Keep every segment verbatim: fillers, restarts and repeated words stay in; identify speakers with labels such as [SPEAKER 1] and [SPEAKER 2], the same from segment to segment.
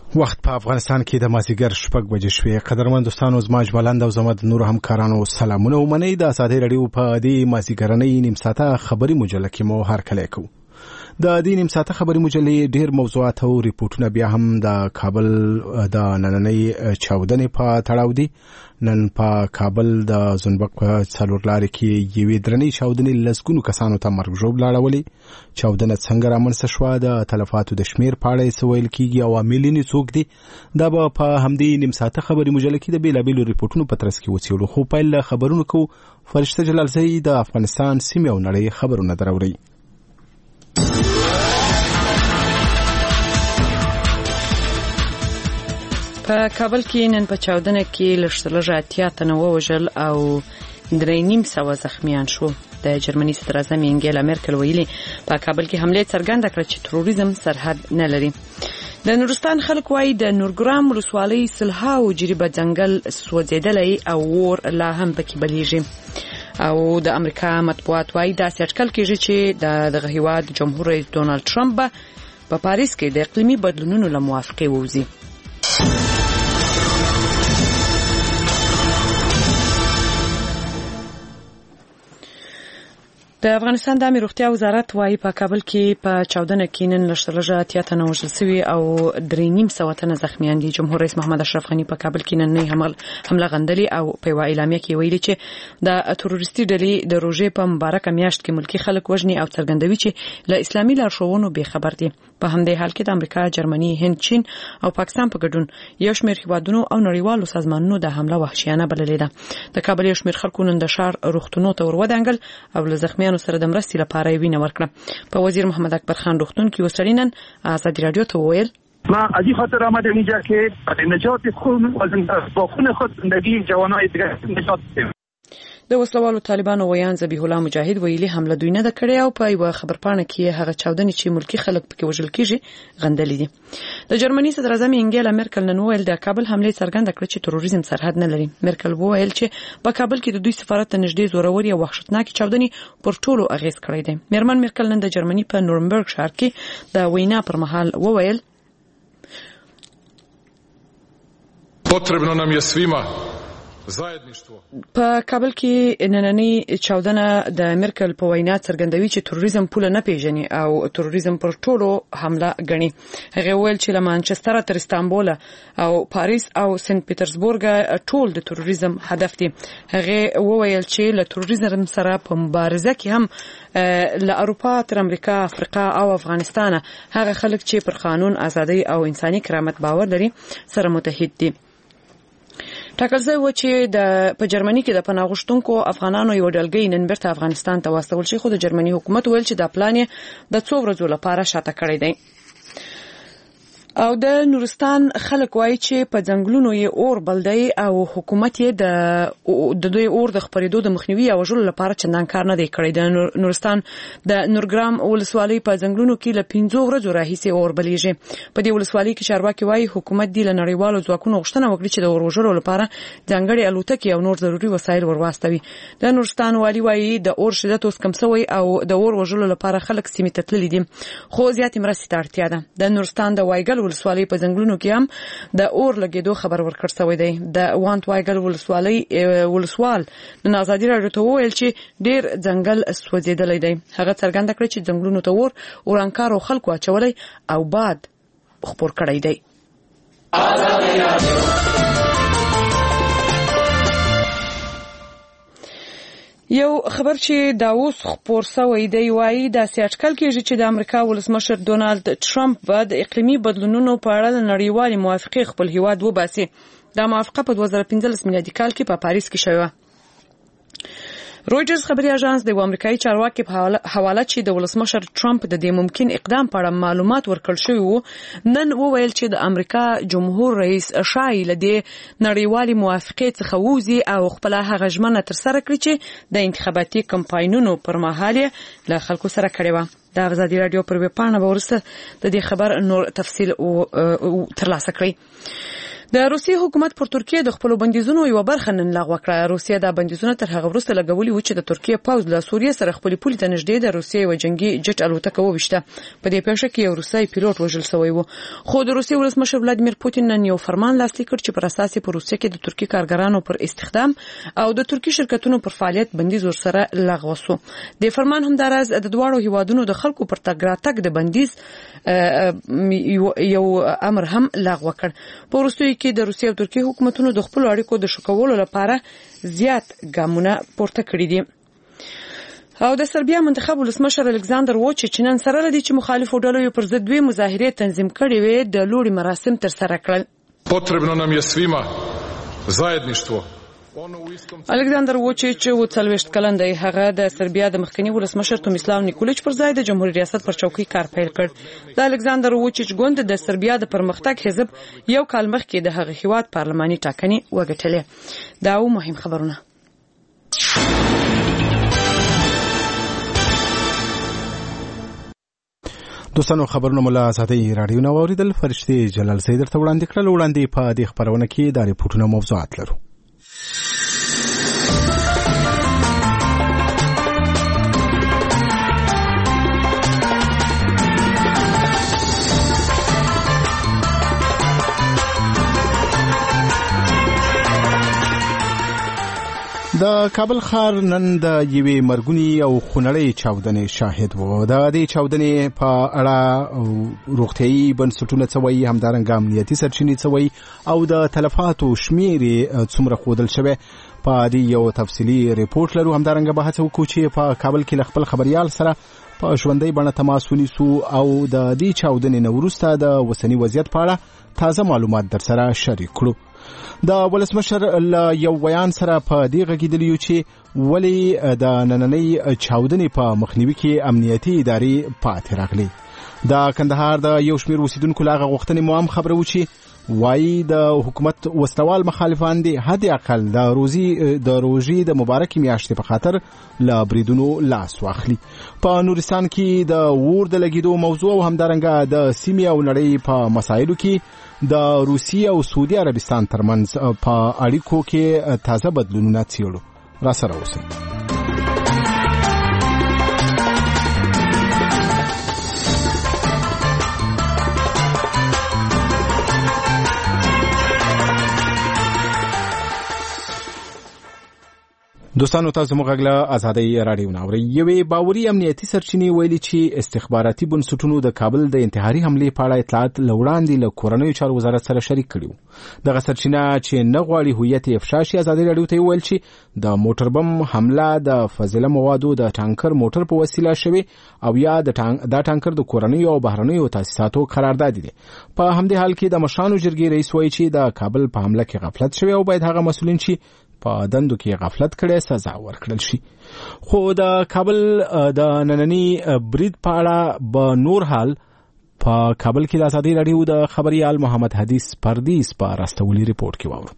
[SPEAKER 1] وخت په افغانستان کې د مازیګر شپږ بجې شوې. قدرمن دوستانو، زما اجمالاً او زما د نورو همکارانو سلامونه ومنئ. د ازادۍ راډیو په دې مازیګرنۍ نیم ساعته خبري مجله کې مو هرکلی کوو. د دې نیم ساعته خبري مجلې ډېر موضوعات او ریپورټونه بیا هم د کابل د نننۍ چاودنې په تړاو دي. نن په کابل د زنبق په څلور لارې کې یوې درنې چاودنې لسګونو کسانو ته مرګ ژوبله اړولې. چاودنه څنګه رامنځته شوه، د تلفاتو د شمېر په اړه څه ویل کېږي او عامل یې څوک دي، دا به په همدې نیم ساعته خبري مجله کې د بېلابېلو ریپورټونو په ترڅ کې وڅېړو. خو پیل له خبرونو کوو. فرشته جلالزی د افغانستان سیمې او نړۍ خبرونه دراوړي.
[SPEAKER 2] په کابل کې نن په چاودنه کې لږ اتیا تنه ووژل او درې نیم سوه زخمیان شو. د جرمني صدر اعظم انګیلا مرکل ویلي په کابل کې حمله څرګنده کړه چې تروریزم سرحد نه لري. د نورستان خلک وایي د نورګرام ولسوالۍ سلهاو جریبه ځنګل سوځېدلی او اور لا هم پکې بلیږي. او د امریکا مطبوعات وایي داسې اټکل کېږي چې د دغه هیواد جمهور رئیس ډونالډ ټرمپ به په پاریس کې د اقلیمي بدلونونو له موافقې ووځي. د افغانستان د عامه روغتیا وزارت وايي په کابل کې په چاودنه کې نن لږ اتیا تنه وژل شوي او درې نیم سوه تنه زخمیان دي. جمهور رئیس محمد اشرف غني په کابل کې نن حمله غندلې او په یوه اعلامیه کې ویلي چې د تروریستي ډلې د روژې په مبارکه میاشت کې ملکي خلک وژني او څرګندوي چې له اسلامي لارښوونو بې خبر دي. په همدې حال کې د امریکا، جرمني، هند، چین او پاکستان په ګډون یو شمېر هیوادونو او نړیوالو سازمانونو د حمله وحشیانه بللې ده. د کابل یو شمېر خلکو نن د ښار روغتونونو ته ورودانګل او له زخمیانو سره د مرستې لپاره یې وینه ورکړه. په وزیر محمد اکبر خان روغتون کې وسړي نن ازادي راډیو ته وویل
[SPEAKER 3] ما از این خاطر آمدم اینجا که نجات خود با خون خود زندگی جوانای دیگر نجات بدیم.
[SPEAKER 2] د وسلوالو طالبانو ویان ذبیح الله مجاهد ویلي حمله دوی نه ده کړې او په یوه خبرپاڼه کې هغه چاودنې چې ملکي خلک پکې وژل کېږي غندلې دي. د جرمني صدر اعظم انګیلا مرکل نن وویل د کابل حمله څرګنده کړه چې تروریزم سرحد نه لري. مرکل وویل چې په کابل کې د دوی سفارت ته نږدې زوروري او وحشتناکې چاودنې پر ټولو اغیز کړی دی. میرمن مرکل نن د جرمني په نورنبرګ ښار کې د وینا پر مهال وویل
[SPEAKER 4] potrebno nam je svima
[SPEAKER 2] په کابل کې نننۍ چاودنه د مرکل په وینا څرګندوي چې تروریزم پوله نه پیژني او تروریزم پر ټولو حمله ګڼي. هغه ویل چې له مانچستر تر استانبول او پاریس او سنت پیټرزبورګ ټول د تروریزم هدف دي. هغه وویل چې له تروریزم سره په مبارزه کې هم له اروپا تر امریکا، افریقا او افغانستان هغه خلک چې پر قانون، ازادي او انساني کرامت باور لري سره متحد دي. ټاکل شوی و چې د په جرمني کې د پناه غوښتونکو افغانانو یو ډلګۍ نن بیرته افغانستان ته واستول شي، خو د جرمني حکومت ویل چې دا پلان یې د څو ورځو لپاره شاته کړی دی. او د نورستان خلک وایي چې په ځنګلونو یې اور بل دی او حکومت یې د د دوی اور د خپرېدو د مخنیوي او وژلو لپاره چندان کار نه دی کړی. د نورستان د نورګرام ولسوالۍ په ځنګلونو کې له پنځو ورځو راهیسې اور بلیږي. په دې ولسوالۍ کې چارواکي وایي حکومت دی له نړیوالو ځواکونو غوښتنه وکړي چې د اور وژلو لپاره ځانګړې الوتکې او نور ضروري وسایل ورواستوي. د نورستان والي وایي د اور شدت اوس کم شوی او د اور وژلو لپاره خلک سیمې ته تللي دي، خو زیاتې مرستې ته اړتیا ده. د نورستان د وایګل ولسوالۍ په ځنګلونو کې هم د اور لګېدو خبر ورکړ شوی دی. د وانت وایګل ولسوالۍ ولسوال نن ازادي راډیو ته وویل چې ډېر ځنګل سوځېدلی دی. هغه څرګنده کړه چې ځنګلونو ته اور ورانکارو خلکو اچولی او باد خپور کړی دی. یو خبر چې دا اوس خپور شوی دی وایي داسې اټکل کېږي چې د امریکا ولسمشر ډونالډ ټرمپ به د اقلیمي بدلونونو په اړه د نړیوالې موافقې خپل هیواد وباسي. دا موافقه په دوه زره پنځلس میلادي کال کې په پاریس کې شوه. رویټرز خبري اژانس د امریکایي چارواکي په حواله چې د ولسمشر ټرمپ د دې ممکن اقدام په اړه معلومات ورکړل شوی وو، نن وویل چې د امریکا جمهور رئیس شایي له دې نړیوالې موافقې څخه ووځي او خپل هغه ژمنه ترسره کړي چې د انتخاباتي کمپاینونو پر مهال له خلکو سره کړې وه. د ازادي راډیو پر ویب پاڼه به وروسته د دې خبر نور تفصیل ترلاسه کړئ. د روسیې حکومت پر ترکیه د خپل بندیزونو یو برخه نن لغوه کړه. روسیه د بندیزونو تر هغه وروسته لګولي و چې د ترکیه پوځ له سوریه سره خپل پولې ته نږدې د روسیې یو جنگي جټ الوتکه وویشته. په دې پیښه کې یو روسي پیلوټ وژل شوی و. خو د روسیې ولسمشر ولادیمیر پوتین نن یو فرمان لاسلیک کړ چې پر اساس یې په روسیه کې د ترکیه کارګرانو پر استخدام او د ترکیه شرکتونو پر فعالیت بندیز ورسره لغوه شو. د فرمان همدارز د دواړو هیوادونو د خلکو پر تګ راتګ د بندیز یو امر هم لغوه کړ. په وروستیو کې د روسیې او ترکیه حکومتونو د خپل اړیکو د ښه کولو لپاره زیات ګامونه پورته کړي دي. او د سربیا منتخب ولسمشر الکساندر ووچیچ نن سره لدی چې مخالفو ډلو پر ضد دوی مظاهرې تنظیم کړي وې د لوړي مراسم تر سره کړل.
[SPEAKER 4] Potrebno nam je svima zajedništvo.
[SPEAKER 2] الکساندر ووچیچ و څلوېښت کلن دی. هغه د سربیا د مخکنی ولسمشر تومیسلاو نیکولیچ پر ځای د جمهوریت ریاست پر چوکۍ کار پیل کړ. د الکساندر ووچیچ ګوند د سربیا د پرمختګ حزب یو کال مخکې د هغه هیواد پارلماني ټاکنې وګټلې. دا و مهم خبرونه.
[SPEAKER 1] دوستانو خبرونه مولا ساتي رادیو نو اوریدل. فرشتي جلال سید تر وړاندې کړل. وړاندې په دې خبرونه کې د ریپورتونو موضوعات لرو. د کابل ښار نن د یوې مرګونی او خونړۍ چاودنې شاهد و. د دې چاودنې په اړه روغتیايي بنسټونه څه وایي، همدارنګه امنیتي سرچینې څه وایي او د تلفاتو شمېر څومره ښودل شوی، په دې یو تفصیلي ریپورت لرو. همدارنګه بحث وکړو چې په کابل کې له خپل خبريال سره په ژوندۍ بڼه تماس ونیسو او د دې چاودنې نه وروسته د اوسني وضعیت په اړه تازه معلومات در سره شریک کړو. د ولسمشر له یو بیان سره په دې غږیدلی چې ولې د نننۍ چاودنې په مخنیوي کې امنیتي ادارې پاتې راغلي. د کندهار د یو شمېر اوسیدونکو له هغه غوښتنې مو هم خبره و چې وایي د حکومت وسلوال مخالفان دي حد اقل د روزي د روژې د مبارکې میاشتې په خاطر له بریدونو لاس واخلي. په نورستان کې د اور د لګیدو موضوع او همدارنګه د سیمې او نړۍ په مسایلو کې د روسیې او سعودي عربستان ترمنځ په اړیکو کې تازه بدلونونه څیړو. را سره اوسئ. دوستانو تاسو موږ غږ آزادۍ رادیو ناوړي. یوې باوري امنیتي سرچینې ویلي چې استخباراتي بنسټونو د کابل د انتحاري حملې په اړه اطلاعات لوړاندې له کورنیو چارو وزارت سره شریک کړي. دغه سرچینه چې نه غواړي هویت افشا شي آزادۍ رادیو ته ویل چې د موټر بم حمله د فاضله موادو د ټانکر موټر په وسیله شوی او یا د دا ټانکر د کورنیو او بهرنیو تاسیساتو قرارداد دي. په همدې حال کې د مشرانو جرګې رئیس وایي چې د کابل په حمله کې غفلت شوی او باید هغه مسؤلین چې په دندو کې غفلت کړي سزا ورکړل شي. خو د کابل د نننی برید په اړه به نور حال په کابل کې د آزادۍ رادیو د خبريال محمد حدیث پردیس په راستولي ریپورت کې واورو.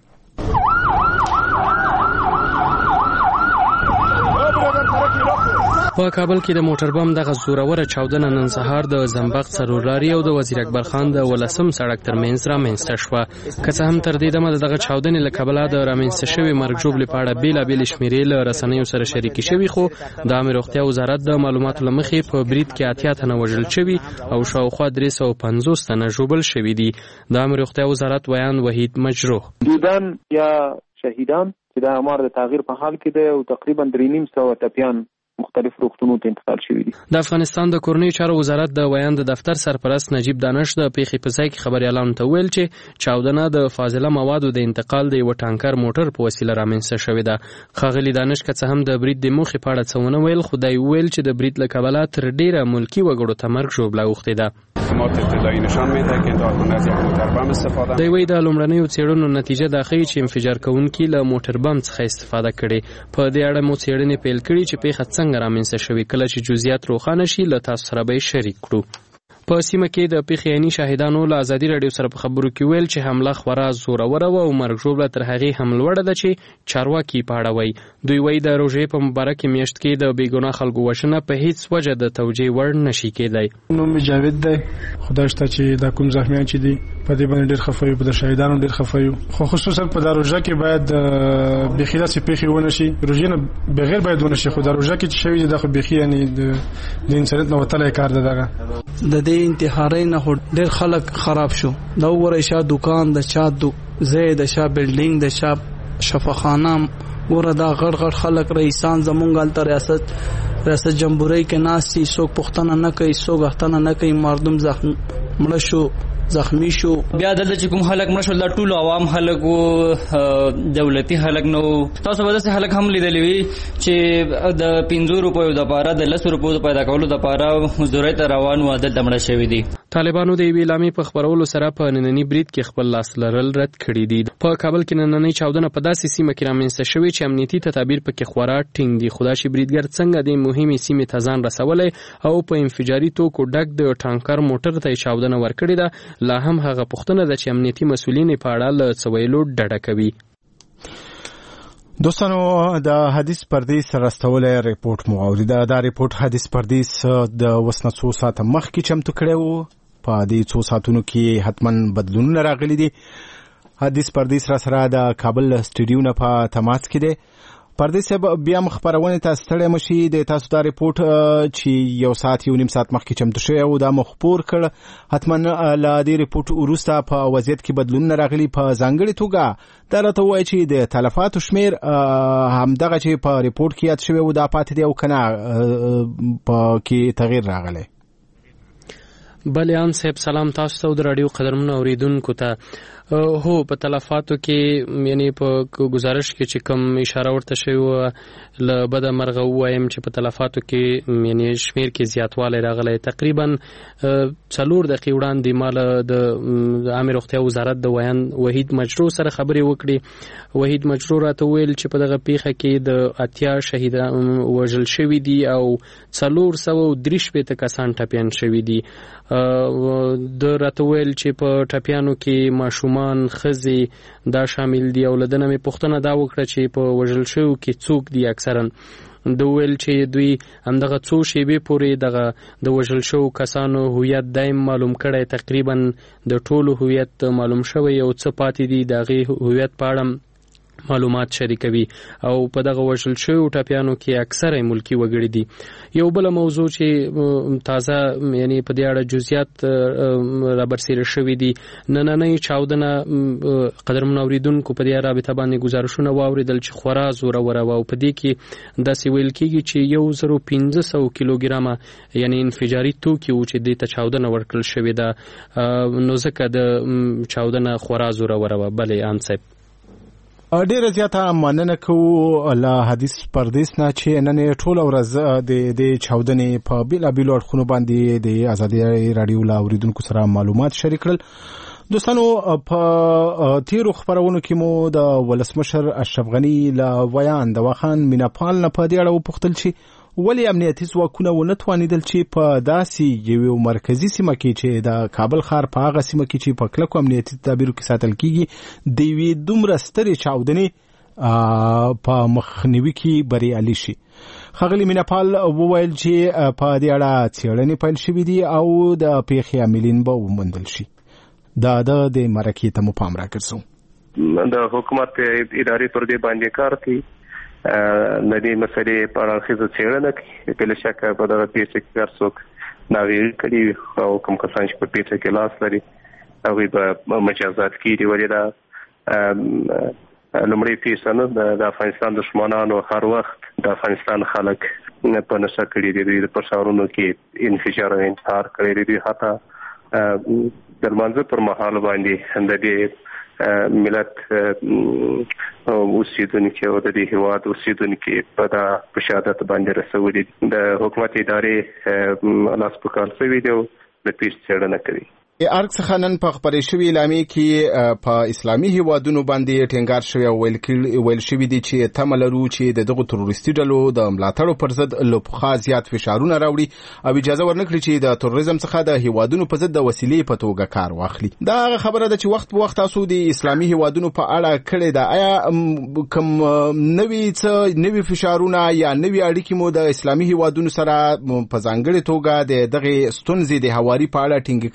[SPEAKER 5] په کابل کې د موټر بم دغه زوروره چاودنه نن سهار د زنبق څلورلاري او د وزیر اکبر خان د ولسم سړک ترمنځ رامنځته شوه. که څه هم تر دې دمه دغه چاودنې له کبله د رامنځته شوې مرګ ژوبلې په اړه بېلابېلې شمېرې له رسنیو سره شریکې شوي، خو د عامه روغتیا وزارت د معلوماتو له مخې په برید کې اتیا تنه وژل شوي او شاوخوا درې سوه پنځوس تنه ژوبل شوي دي. د عامه روغتیا وزارت ویان وحید مجروح
[SPEAKER 6] دیدن یا شهیدان چې د امر د تغییر په حال کې دی او تقریبا درې نیم سوه ټپیان مختلف روغتونونو ته انتقال شوي دي.
[SPEAKER 5] د افغانستان د کورنیو چارو وزارت د ویان د دفتر سرپرست نجیب دانش د پیښې په ځای کې خبريالانو ته ویل چې چاودنه د فاضله موادو د انتقال د یو ټانکر موټر په وسیله رامنځته شوې ده. ښاغلي دانش که څه هم د برید د موخې په اړه څه ونه ویل، خو دی ویل چې د برید له کبله تر ډیره ملکي وګړو ته مرګ ژوبله اوښتې ده. دی وایي د لومړنیو څېړنو نتیجه دا ښیي چې انفجار کوونکي له موټر بم څخه استفاده کړې. په دې اړه مو څېړنې پیل کړي چې پیښه څنګه رامنځته شوې. کله چې جزئیات روښانه شي له تاسو سره به شریک کړو. په سیمه کې د پیښې عیني شاهدانو له آزادي رادیو سره په خبرو کې ویل چې حمله خورا زوروره وه او مرګ ژوبله تر هغې هم لوړه ده چې چارواکي په اړه وایي. دوی وایي د روژې په مبارکې میاشت کې د بېګناه خلکو وژنه په هیڅ وجه د توجیه وړ نشي کېدی.
[SPEAKER 7] نوم مې جاوید دی. خدای شته چې دا کوم زخمیان چې دي په دې باندې ډېر خفه یو، په د شهیدانو ډېر خفه یو، خو خصوصا په دا روژه کې باید بیخي داسې پیښې ونه شي، روژې نه بغیر باید ونه شي، خو دا روژه کې چې شوي دي دا خو بیخي یعنې د انسانیت نه وتلی کار ده. دغه
[SPEAKER 8] د دې انتحارۍ نه خو ډېر خلک خراب شو. دا وګورئ شا دکان د چا ځای د شا بلډینګ د شا شفاخانه ګوره دا غړ غړ خلک رئیسان زمونږ هلته ریاست ریاست جمهوریت کې ناست دي، څوک پوښتنه نه کوي، څوک غوښتنه نه کوي. مردم زخم مړه شو، زخمی شو.
[SPEAKER 9] بیا دلته چې کوم خلک مړه شول دا ټول عوام خلک وو، دولتي خلک نه وو. تاسو به داسې خلک هم لیدلی وي چې د پنځو روپیو دپاره د لسو روپیو د پیدا کولو دپاره مزدورۍ ته روان وو، دلته مړه شوي دي.
[SPEAKER 5] طالبانو د یوې اعلامیې په خپرولو سره په ننني برید کې خپل لاس لرل رد کړي دي. په کابل کې نننۍ چاودنه په داسې سیمه کې رامنځته شوې چې امنیتي تدابیر پکې خورا ټینګ دي. خو دا چې بریدګر څنګه د مهمې سیمې ته ځان رسولی او په انفجاري توکو ډک د ټانکر موټر ته چاودنه ورکړې ده، لا هم هغه پوښتنه ده چې امنیتي مسؤلین په اړه له څه ویلو ډډه کوي.
[SPEAKER 1] دوستانو د حدیث پردیس راستولی ریپورت مو اوریده. دا ریپورت حدیث پردیس د وسنه څو ساعته مخکې چمتو کړی وو. په دې څو ساعتونو کې حتمن بدلونونه راغلي دي. حدیث پردیس را سره د کابل سټډیو نه په تماس کې دی. پردیس بیا مخبرونه ته ستړی مشي د تاسو دا ریپورت چې یو ساعت یو نیم ساعت مخکې چمتو شوی او دا مخبور کړ. حتمن له دې ریپورت وروسته په وضعیت کې بدلونونه راغلي. په ځانګړي توګه دا راته وایي چې د تلفاتو شمیر همدغه چې په ریپورت کې یاد شوی و دا پاتې دی او که نه په کې تغییر راغلی.
[SPEAKER 5] بلیان صاحب سلام تاسو ته د رادیو قدرمنو اوریدونکو ته. هو په تلفاتو کې یعنی په گزارش کې چې کوم اشاره ورته شوی و له بده مرغه وایم چې په تلفاتو کې یعنی شمیر کې زیاتوالی راغلی. تقریبا څلور دقیقې وړاندې ما د عامه روغتیا وزارت د ویان وحید مجرو سره خبرې وکړې. وحید مجرو راته ویل چې په دغه پیښه کې د اتیا شهیدان وژل شوي دي او څلور سوه درې شپېته کسان ټپیان شوي دي. د راته ویل چې په ټپیانو کې ماشومان، ښځې دا شامل دي او له ده نه مې پوښتنه دا وکړه چې په وژل شویو کې څوک دي. اکثرا د ویل چې دوی همدغه څو شیبې پورې دغه د وژل شویو کسانو هویت دایم معلوم کړی، تقریبا د ټولو هویت معلوم شوی او څه پاتې دي د هغې هویت په اړه معلومات شریکوي او په دغه وژل شویو ټپیانو کې اکثره ملکي وګړي دي. یو بله موضوع چې تازه یعنی په دې اړه جزئیات رابرسېره شوي دي، نننۍ چاودنه قدرمنو اوریدونکو په دې رابطه باندې ګزارشونه واورېدل چې خورا زوروره وه او په دې کې داسې ویل کېږي چې یو زرو پنځه سوه کیلوګرامه یعنی انفجاري توکي وو چې دې ته چاودنه ورکړل شوې ده، نو ځکه د چاودنه خورا زوروره وه. بلې ان صاحب
[SPEAKER 1] ډیره زیاته مننه کوو له حدیث پردیس نه چې نن ټوله ورځ د دې چاودنې په بېلابېلو اړخونو باندې د ازادي راډیو له اوریدونکو سره معلومات شریک کړل. دوستانو په تیرو خبرونو کې مو د ولسمشر اشرف غني له ویان د واخان میناپال نه په دې اړه وپوښتل چې ولې امنیتي ځواکونه ونه توانېدل چې په داسې یوې مرکزي سیمه کې چې د کابل ښار په هغه سیمه کې چې په کلکو امنیتي تدابیرو کې ساتل کېږي د یوې دومره سترې چاودنې په مخنیوي کې بریالي شي. ښاغلي میناپال وویل چې په دې اړه څېړنې پیل شوي دي او د پیښې عاملین به وموندل شي. دا د مرکې ته مو پام راګرځو.
[SPEAKER 6] د حکومت ادارې پر دې باندې کار کوي، د دې مسلې په اړه ښځه څېړنه کوي. بلا شکه په دغه پیښه کې هر څوک ناویلي کړي او کوم کسان چې په پیښه کې لاس لري هغوی به مجازات کېږي. ولې دا لومړۍ پیښه نه د افغانستان دښمنانو هر وخت د افغانستان خلک په نشه کړي دي. دوی په ښارونو کې انفجار او انتحار کړی دي. دوی حتی د لمانځه پر مهال باندې د دې ملت اوسیدونکي او د دې هیواد اوسیدونکي په دا په شهادت باندې رسولي. د حکومت ادارې لاس په کار شوي دي او د پیښې څېړنه کوي.
[SPEAKER 1] ارګ څخه نن په خپرې شوې اعلامیې کې په اسلامي هیوادونو باندې ټینګار شوی او ویل شوي دي چې تمه لرو چې د دغو تروریستي ډلو د ملاتړو پر ضد له پخوا زیات فشارونه راوړي او اجازه ورنکړي چې د تروریزم څخه د هیوادونو په ضد د وسیلې په توګه کار واخلي. دا هغه خبره ده چې وخت په وخت تاسو د اسلامي هیوادونو په اړه کړې ده. آیا کوم نوي څه نوي فشارونه یا نوي اړیکې مو د اسلامي هیوادونو سره په ځانګړې توګه د دغه ستونزې د هواري په اړه ټینګې کړې دي او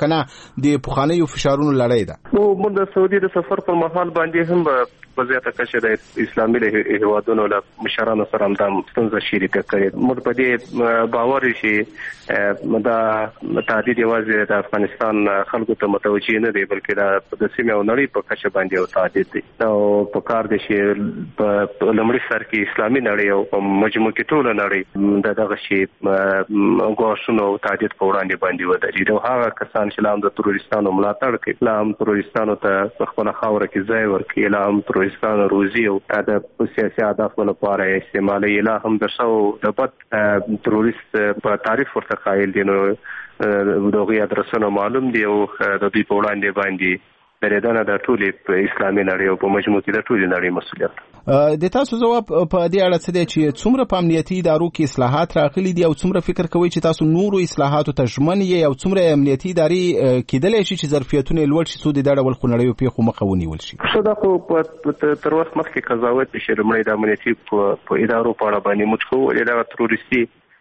[SPEAKER 1] کنه د پخوانیو فشارونو لړۍ ده.
[SPEAKER 6] نو موږ د سعودي د سفر پر مهال باندې هم په زیاته کچه د اسلامي هیوادونو له مشرانو سره هم دا ستونزه شریکه کړې. موږ په دې باور شي دا تعدید یوازې د افغانستان خلکو ته متوجه نه دی بلکې دا د سیمې او نړۍ په کچه باندې یو تعدید دی. نو په کار دی چې په لومړي سر کې اسلامي نړۍ او په مجموع کې ټول نړۍ د دغه شی غوښتنو او تعدید په وړاندې باندې ودرېږي. او هغه کسان چې لام د تروریستانو ملاتړ کوي، لام تروریستانو ته خپل خاور کې ځای ورکړي، لام تروریستانو روزي او د سیاسي اهدافو لپاره استعمالي اله هم د شو د بد تروریست په تعریف ورته قایل دي. نو دغه ادرسونه معلوم دي او د دوی په وړاندې باندې درېدنه د ټولې اسلامي نړۍ او په مجموع کې د ټولې نړۍ مسؤلیت.
[SPEAKER 1] د تاسو ځواب په دې اړه څه دی چې څومره په امنیتي ادارو کې اصلاحات راغلي دي او څومره فکر کوئ چې تاسو نورو اصلاحاتو ته ژمن یې او څومره امنیتي ادارې کېدلی شي چې ظرفیتونه یې لوړ شي څو د دغه ډول خونړیو پیښو مخه ونیول شي؟
[SPEAKER 6] څه دا خو تر وخت مخکې قضاوت چې لومړی د امنیتي په ادارو په اړه باندې موږ کوو دا تروریستي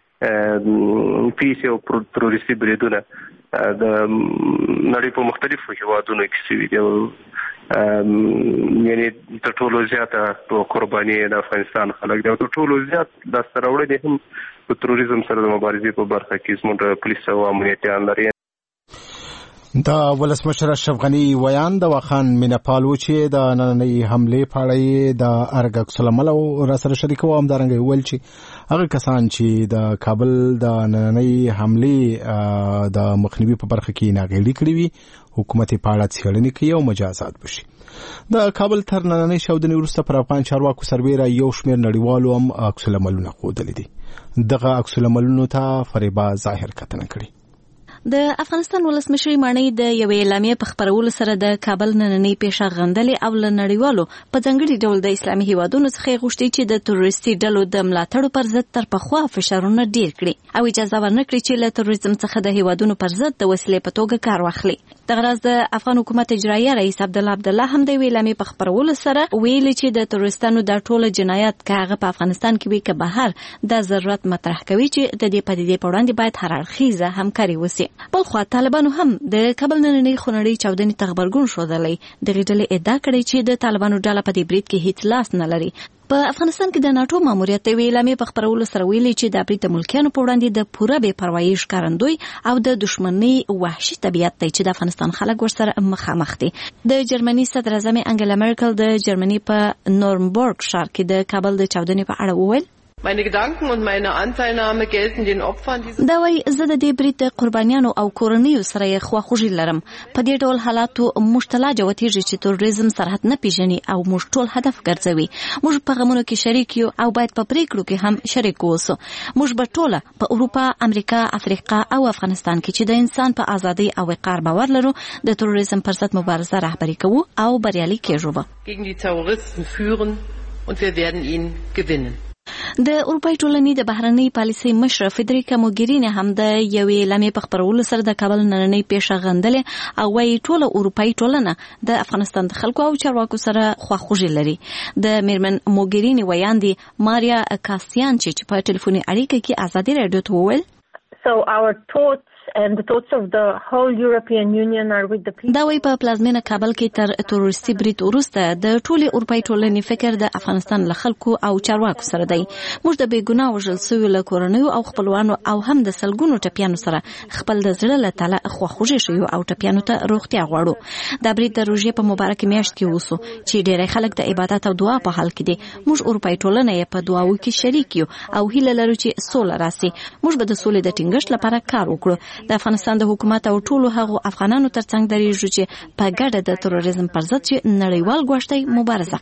[SPEAKER 6] پیسې او تروریستي بریدونه د نړۍ په مختلفو هیوادونو کې شوي دي. یعنی تر ټولو زیاته قرباني د افغانستان خلک دي او تر ټولو زیات د سره هم په تروریزم سره د مبارزې په برخه کې زموږ پولیس او امنیتیان لري.
[SPEAKER 1] دا ولسمشر اشرف غنی ویان د واخان مینپال و چې د نننۍ حملې په اړه د ارګ عکس العمل را سره شریکو هم درنګ ویل چې هغه کسان چې د کابل د نننۍ حملې د مخنیوي په برخه کې ناغېړي کړې وي حکومت په اړه څېړنې کوي او مجازات بشي. د کابل تر نننۍ شاودنې وروسته پر افغان چارواکو سربېره یو شمېر نړیوالو هم عکس العملونه ښودلي دي. دغه عکس العملونو ته فریبا ظاهر کتنه کړې.
[SPEAKER 10] د افغانستان ولسمشر مانی د یوې اعلامیې په خبرولو سره د کابل نننۍ پیښه غندلې او له نړیوالو په ځانګړي ډول د اسلامي هیوادونو څخه غوښتي چې د تروریستي ډلو د ملاتړو پر ضد تر پخوا فشارونه ډیر کړي او اجازه ورنکړي چې له تروریزم څخه د هیوادونو پر ضد د وسیلې په توګه کار واخلي. دغه راز د افغان حکومت اجرایي رئیس عبدالله عبدالله هم د اعلامیې په خبرولو سره ویلي چې د تروریستانو د ټول جنایات که هغه په افغانستان کې وي که بهر د ضرورت مطرح کوي چې د دې پدیدې په وړاندې باید هر اړخیزه همکاري وشي. بلخوا طالبانو هم د کابل نننۍ خونړۍ چاودنې ته غبرګون ښودلی. دغې ډلې ادعا کړې چې د طالبانو ډله په دې برید کې هیڅ لاس نه لري. په افغانستان کې د ناټو ماموریت د اعلامیې په خبرولو سره ویلي چې د برید د ملکیانو په وړاندې د پوره بې پروایي ښکارندوی او د دښمنۍ وحشي طبیعت دی چې د افغانستان خلک ورسره مخامخ دي. د جرمني صدر اعظم انګلا مرکل د جرمني په نورنبرګ ښار کې د کابل د چاودنې په اړه وویل
[SPEAKER 11] Meine Gedanken und meine Anteilnahme gelten den Opfern dieses
[SPEAKER 10] دا وایي زه د دې برید د قربانیانو او کورنیو سره یې خواخوږي لرم. په دې ډول حالاتو موږ ته لا جوتېږي چې تروریزم سرحد نه پیژني او موږ ټول هدف ګرځوي. موږ په غمونو کې شریک یو او باید په پریکړو کې هم شریک اوسو. موږ به ټوله په اروپا، امریکا، افریقا او افغانستان کې چې د انسان په ازادۍ او وقار باور لرو د تروریزم پر ضد مبارزه رهبري کوو او بریالي کېږو.
[SPEAKER 11] gegen die Terroristen führen und wir werden ihn gewinnen.
[SPEAKER 10] د اروپای ټولنې د بهرنۍ پالیسۍ مشره فدریکا موګریني هم د یوې اعلامیې په خپرولو سره د کابل نننۍ پیښه غندلې او وايي ټوله اروپایي ټولنه د افغانستان د خلکو او چارواکو سره خواخوږي لري. د میرمن موګریني ویاندې ماریا کاسیان چې په ټلیفوني اړیکه کې ازادي راډیو ته وویل
[SPEAKER 12] So our thoughts and the thoughts of the whole European Union are with the people.
[SPEAKER 10] دا وی په پلازمینه کابل کې تر تروریستي برید وروسته د ټولې اروپای ټولنې فکر د افغانستان له خلکو او چارواکو سره دی. موږ د بې ګناه وژل شویو له کورنیو او خپلوانو او هم د سلګونو ټپیانو سره خپل د زړه له تله خواخوږي شویو او ټپیانو ته روغتیا غواړو. دا برید د روژې په مبارکه میاشت کې وسو چې ډېری خلک د عبادت او دعا په حال کې دي. موږ اروپای ټولنه یې په دعاو کې شریک یو او هیله لرو چې سوله راسي. موږ به د سولې د ټینګښت لپاره کار وکړو. د افغانستان د حکومت او ټولو هغو افغانانو ترڅنګ درېږو چې په ګډه د تروریزم پر ضد چې نړیوال ګواښ مبارزه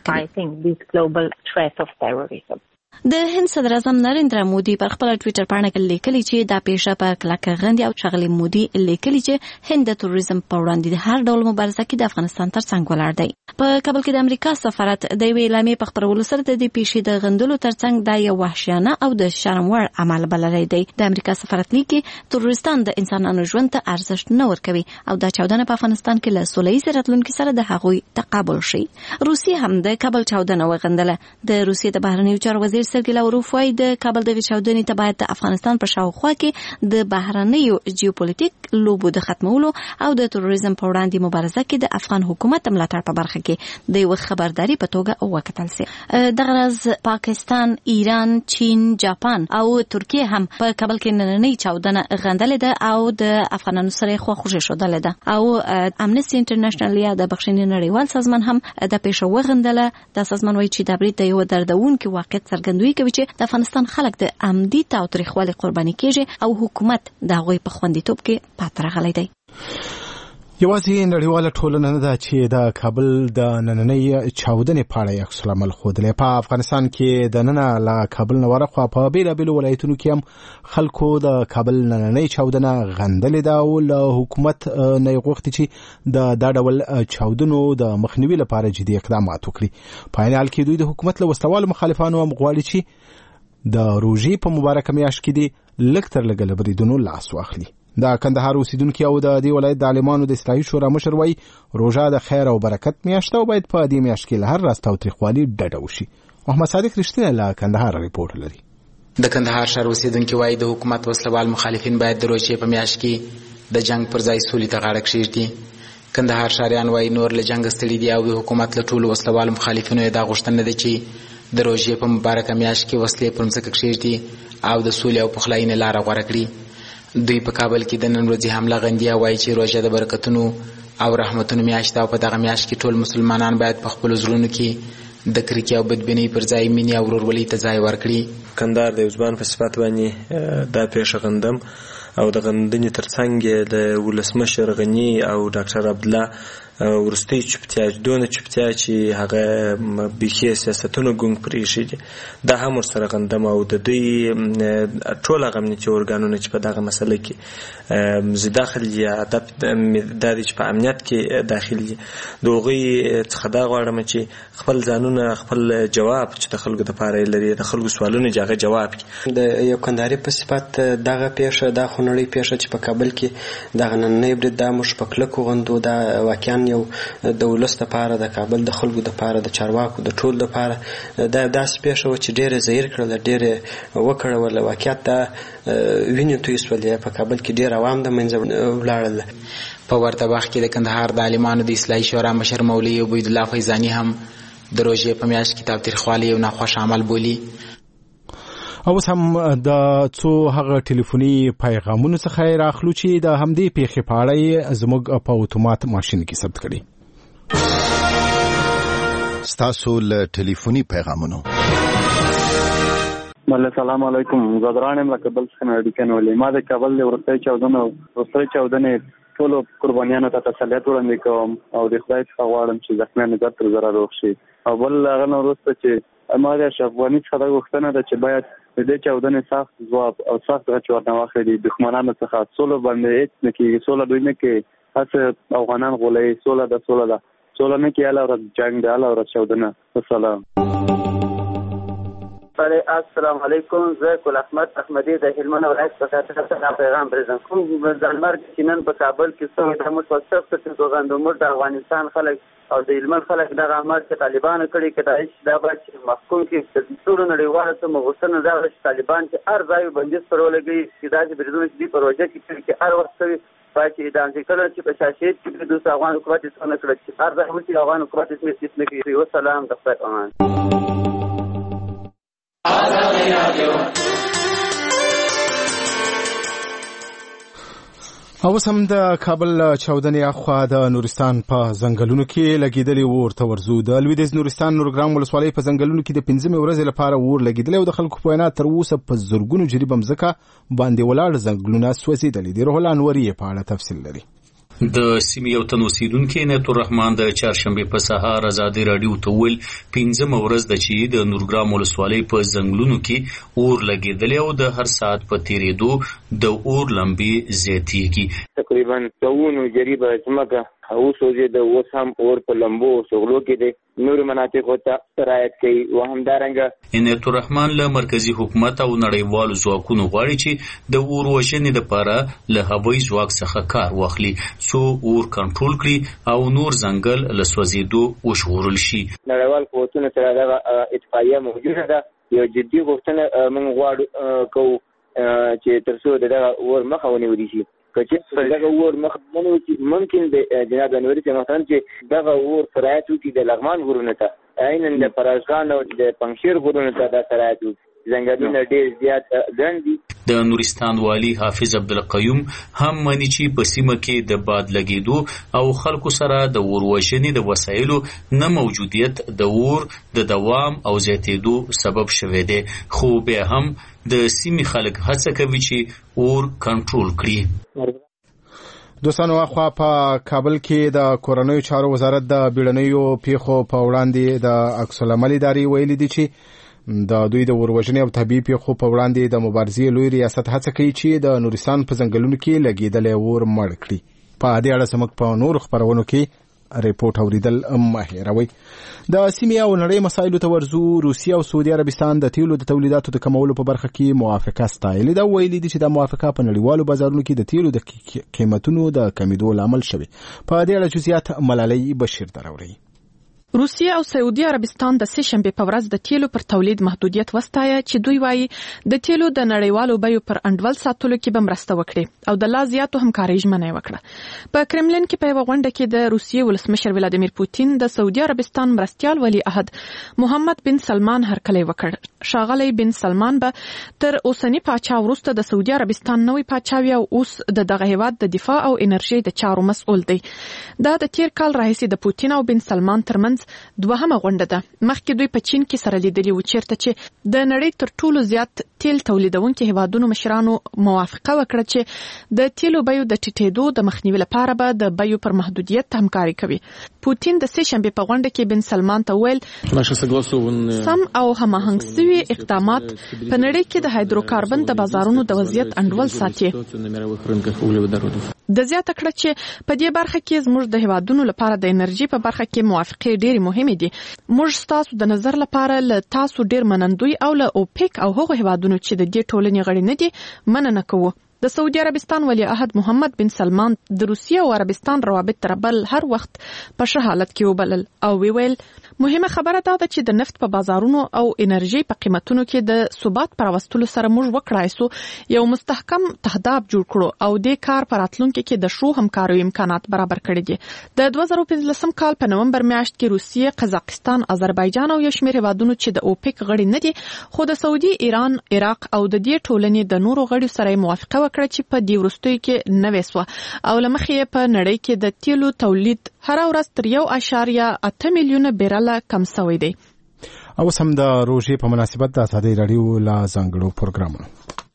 [SPEAKER 10] کوي. د هند صدر اعظم نریندرا مودي پر خپل ټوئیټر باندې لیکلي چې دا پیښه په کلکه غندي او شغلي مودي لیکلي چې هند د تروریزم په وړاندې د هر ډول مبارزه کې د افغانستان ترڅنګ ولاړ دی. په کابل کې د امریکا سفارت د یوې اعلامیې په خپرولو سره د دې پیښې د غندلو ترڅنګ دا یو وحشیانه او د شرم وړ عمل بللی دی. د امریکا سفارت لیکي تروریستان د انسانانو ژوند ته ارزښت نه ورکوي او دا چاودنه په افغانستان کې له سوله ییز راتلونکي سره د هغوی تقابل شي. روسیې هم د کابل چاودنه وغندله. د روسیې د بهرنیو چارو وزیر سرګی لاوروف وايي د کابل د چاودنې ته باید د افغانستان په شاوخوا کې د بهرنیو جیوپولیټیک لوبو د ختمولو او د تروریزم په وړاندې مبارزه کې د افغان حکومت ملاتړ په برخه کې د یو خبرداري په توګه وکتل سي. دغه ورځ پاکستان، ایران، چین، جاپان او ترکیه هم په کابل کې نننۍ چاودنه غندلې ده او د افغانانو سره خواخوږي شودلې ده او امنیسټي انټرنیشنل یا د بخښنې نړیوال سازمان هم د پیښو وغندله. د سازمان وايي چې د برید د یو دردونکو واقعیت څرګندوي کوي چې د افغانستان خلک د عمدي تاوتریخوالي قرباني کیږي او حکومت د هغوی په خوندیتوب کې پاتې راغلی دی.
[SPEAKER 1] یوازې نړیواله ټولنه نه ده چې د کابل د نننۍ چاودنې په اړه عکس العمل ښودلی. په افغانستان کې د ننه له کابل نه ورخوا په بېلابېلو ولایتونو کې هم خلکو د کابل نننۍ چاودنه غندلې ده او له حکومت نه یې غوښتي چې د دا ډول چاودنو د مخنیوي لپاره جدي اقدامات وکړي. په عین حال کې دوی د حکومت له وسلوالو مخالفانو هم غواړي چې د روژې په مبارکه میاشت کې دې لږ تر لږه له بریدونو لاس واخلي. د کندهار اوسیدونکي او د دې ولایت د عالمانو د اصلاحي شورا مشر وايي روژه د خیر او برکت میاشت او باید په دې میاشت کې له هر راز تاوتریخوالي ډډه وشي. محمد صادق رښتینی له کندهار ریپورټ لري.
[SPEAKER 13] د کندهار ښار اوسیدونکي وايي د حکومت وسلوال مخالفین باید د روژې په میاشت کې د جنگ پر ځای سولې ته غاړه کښېږدي. کندهار ښاریان وايي نور له جنګ ستړي دي او د حکومت له ټولو وسلوال مخالفینو یې دا غوښتنه ده چې د روژې په مبارکه میاشت کې وسلې پر مځکه کښېږدي او د سولې او پخلاینې لاره غوره کړي. دوی په کابل کې د نن ورځې حمله غندي او وایي چې روژه د برکتونو او رحمتونو میاشت او په دغه میاشت کې ټول مسلمانان باید په خپلو زړونو کې د کرکې او بدبینۍ پر ځای مینې او ورورولۍ ته ځای ورکړي.
[SPEAKER 14] کندهار د یوزبان په صفت باندې دا پیښه غندم او د غندنې ترڅنګ د ولسمشر غني او ډاکټر عبدالله ورستۍ چوپتیا دونه چوپتیا چې هغه بیخي سیاستونو ګونګ پرېښي دي دا هم ورسره غندم او د دوی ټول هغه امنیتي ارګانونه چې په دغه مسله کې زه داخل دي هدف دا دی چې په امنیت کې داخل دي د هغوی څخه دا غواړم چې خپل ځانونه خپل جواب چې د خلکو دپاره یې لري د خلکو سوالونه چې هغه جواب کړي.
[SPEAKER 15] د یو کندهاري په صفت دغه پیښه دا خونړۍ پیښه چې په کابل کې دغه نننۍ برید دا موږ په کلکو غندو دا واقعا یو د ولس دپاره د کابل د خلکو دپاره د چارواکو د ټول دپاره دا داسې پیښه وه چې ډېره زهیر کړله ډېرې وکړوله واقعیت دا وینې توی سولې په کابل کې ډېر عوام د منځه ولاړل.
[SPEAKER 13] په ورته وخت کې د کندهار د عالمانو د اصلاحي شورا مشر مولوي عبیدالله فیضاني هم د روژې په میاشت کې تاوتریخوالی یو ناخوښ عمل بولي.
[SPEAKER 1] اوس هم د څو هغه ټلیفوني پیغامونو څخه راخلو چې د همدې پیښې په اړه زموږ په اتومات ماشین کې ثبت کړي.
[SPEAKER 16] ستاسو له ټلیفوني پیغامونو
[SPEAKER 17] مله سلام علیکم زدران ام کابل څخه اړیکه نولې ما د کابل له ورته چاودنه ورته چاودنه ټول قربانیانو ته تسلیت وړاندې کوم او د خدای څخه غواړم چې زخمیان زر تر زر روغ شي او بل هغه نو وروسته چې اماده افغاني څخه غوښتنه ده چې باید د دې چاودنې سخت ځواب او سخت غچ ورنه واخلي دښمنانو څخه سولو باندې هیڅ نه کېږي سوله دوی نه کوي هڅه افغانان غولوي سوله ده سوله ده سوله نه کوي الله ورځ جنګ ده الله ورځ چاودنه. السلام
[SPEAKER 18] السلام علیکم زه ګل احمد احمدی د هلمند ولایت څخه تاسو پیغام پرېږدم. کوم ځلمر چې نن په کابل کې څو د متوسط څخه غندمر د افغانستان خلک او د هلمند خلک دغه عمل چې طالبانو کړي کې دا هیڅ دا باید چې محکوم کې د ټولو نړیوالو ته مغوښتنه دا وه چې طالبان چې هر ځای بندیز پر ولګوي چې داسې بریدونه چې دوی په روژه کې کوي چې هر وخت کوي باید چې اعدام شي. کله چې په شاشید کې برید وسو افغان حکومت هېڅ ونه کړه چې هر ځای وشي افغان حکومت هېڅ نه کوي. وسلام د خدای په امان.
[SPEAKER 1] اوس هم د کابل چاودنې اخوا د نورستان په ځنګلونو کې لګېدلې اور ته ورځو. د لویدیځ نورستان نورګرام ولسوالۍ په ځنګلونو کې د پنځمې ورځې لپاره اور لګېدلی او د خلکو په وینا تر اوسه په زرګونو جریبه مځکه باندې ولاړ ځنګلونه سوځېدلي دي. روح الله انوري په اړه تفصیل لري.
[SPEAKER 19] د سیمې یو تن اوسیدونکي عنایت الرحمن د چهارشنبې په سهار ازادي راډیو ته وویل پنځمه ورځ ده چې د نورګرام ولسوالۍ په ځنګلونو کې اور لګېدلی او د هر ساعت په تېرېدو د اور لمبې زیاتېږي.
[SPEAKER 20] تقریبا سوونو جریبه ځمکه وسوځي د اوس هم اور په لمبو او شغلو کې دی نور مناطقو ته رعایت کوي او همدارنګه
[SPEAKER 19] عنایت الرحمن له مرکزی حکومت او نړیوالو ځواکونو غواړي چې د اور وژنې لپاره له هوایي ځواک څخه کار واخلي څو اور کنټرول کړي او نور ځنګل له سوځېدو وژغورل شي.
[SPEAKER 20] نړیوال قوتونو سره دغه اتفاقیه موجوده ده. یو جدي غوښتنه موږ غواړو کوو چې تر څو دغه اور مخه ونیول شي. که دغه اور مخ منو ممکن د جناب انوري ته مثلا چې دغه اور سرایت وکړي د لغمان غرونو ته عیناً د پراشغان او د پنځشیر غرونو ته د سرایت وکړي ځنګلونه ډېر زیات ګڼ دي.
[SPEAKER 19] د نورستان والی حافظ عبدالقیوم هم مني چې په سیمه کې د باد لګېدو او خلکو سره د اور وژنې د وسایلو نه موجودیت د اور د دوام او زیاتېدو سبب شوی دی، خو بیا هم د سیمې خلک هڅه کوي چې اور کنټرول کړي.
[SPEAKER 1] دوستانو اخوا په کابل کې د کورنیو چارو وزارت د بیړنیو پیښو په وړاندې د عکس العمل ادارې ویلي دي چې د دوی د وروژنې او طبي پیښو په وړاندې د مبارزې لوی ریاست هڅه کوي چې د نورستان په ځنګلونو کې لګېدلی اور مړ کړي. په دې اړه زموږ په نورو خپرونو کې ریپورت اوریدل مه هېروئ. د سیمې او نړۍ مسایلو ته ورځو. روسیه او سعودي عربستان د تیلو د تولیداتو د کمولو په برخه کې موافقه ستایلې ده. ویلي دي چې دا موافقه په نړیوالو بازارونو کې د تیلو د قیمتونو د کمیدو لامل شوې. په دې اړه جزئیات ملالۍ بشیر دراوړي.
[SPEAKER 21] روسیه او سعودي عربستان د سه شنبه په ورځ د تیلو پر تولید محدودیت وستایه چې دوی وایي د تیلو د نړیوالو بیو پر انډول ساتلو کې به مرسته وکړي او د لا زیاتو همکارۍ ژمنه وکړه. په کرملین کې په یوه غونډه کې د روسیې ولسمشر ولادیمیر پوتین د سعودي عربستان مرستیال ولی عهد محمد بن سلمان هرکلی وکړ. ښاغلی بن سلمان به تر اوسنی پاچا وروسته د سعودي عربستان نوی پاچا وي او اوس د دغه هیواد د دفاع او انرژي د چارو مسؤل دی. دا د تیر کال راهیسې د پوتین او بن سلمان ترمنځ دوهمه غونډه ده. مخکې دوی په چین کې سره لیدلي و چیرته چې د نړۍ تر ټولو زیات تیل تولیدونکو هیوادونو مشرانو موافقه وکړه چې د تیلو بیو د ټیټېدو د مخنیوي لپاره به د بیو پر محدودیت همکاري کوي. پوتین د سه شنبه په غونډه کې بن سلمان ته ویل سم او هماهنګ شوي اقدامات په نړۍ کې د هایدروکاربن د بازارونو د وضعیت انډول ساتي. د زیاته کړه چې په دې برخه کې زموږ د هیوادونو لپاره د انرژي په برخه کې موافقې ډېرې مهمې دي. موږ ستاسو د نظر لپاره له تاسو ډېر منندوی او له اوپیک او هغو هیوادونو چې د دې ټولنې غړي نه دي مننه کوو. د سعودي عربستان ولی عهد محمد بن سلمان د روسیه او عربستان روابط تر بل هر وخت په ښه حالت کې وبلل او ویل مهمه خبره دا ده چې د نفت په بازارونو او انرژي په قیمتونو کې د ثبات پر راوستلو سره موږ وکړای سو یو مستحکم تهداب جوړ کړو او د کار پر راتلونکو کې د شو همکارۍ امکانات برابر کړي دي. د دوه زره پنځلسم کال په نومبر میاشت کې روسیه، قزاقستان، آذربایجان او یو شمېر هیوادونو چې د اوپیک غړي نه دي خو د سعودي، ایران، عراق او د دې ټولنې د نورو غړیو سره موافقه وکړه چې په دې وروستیو کې نوې سوه او لمخې په نړۍ کې د تیلو تولید هر ورځ تر یو اعشاریه اته میلیونه بیرله کم شوی دی.
[SPEAKER 1] او سم د روژې په مناسبت د ازادۍ راډیو لا ځانګړو پروګرامونو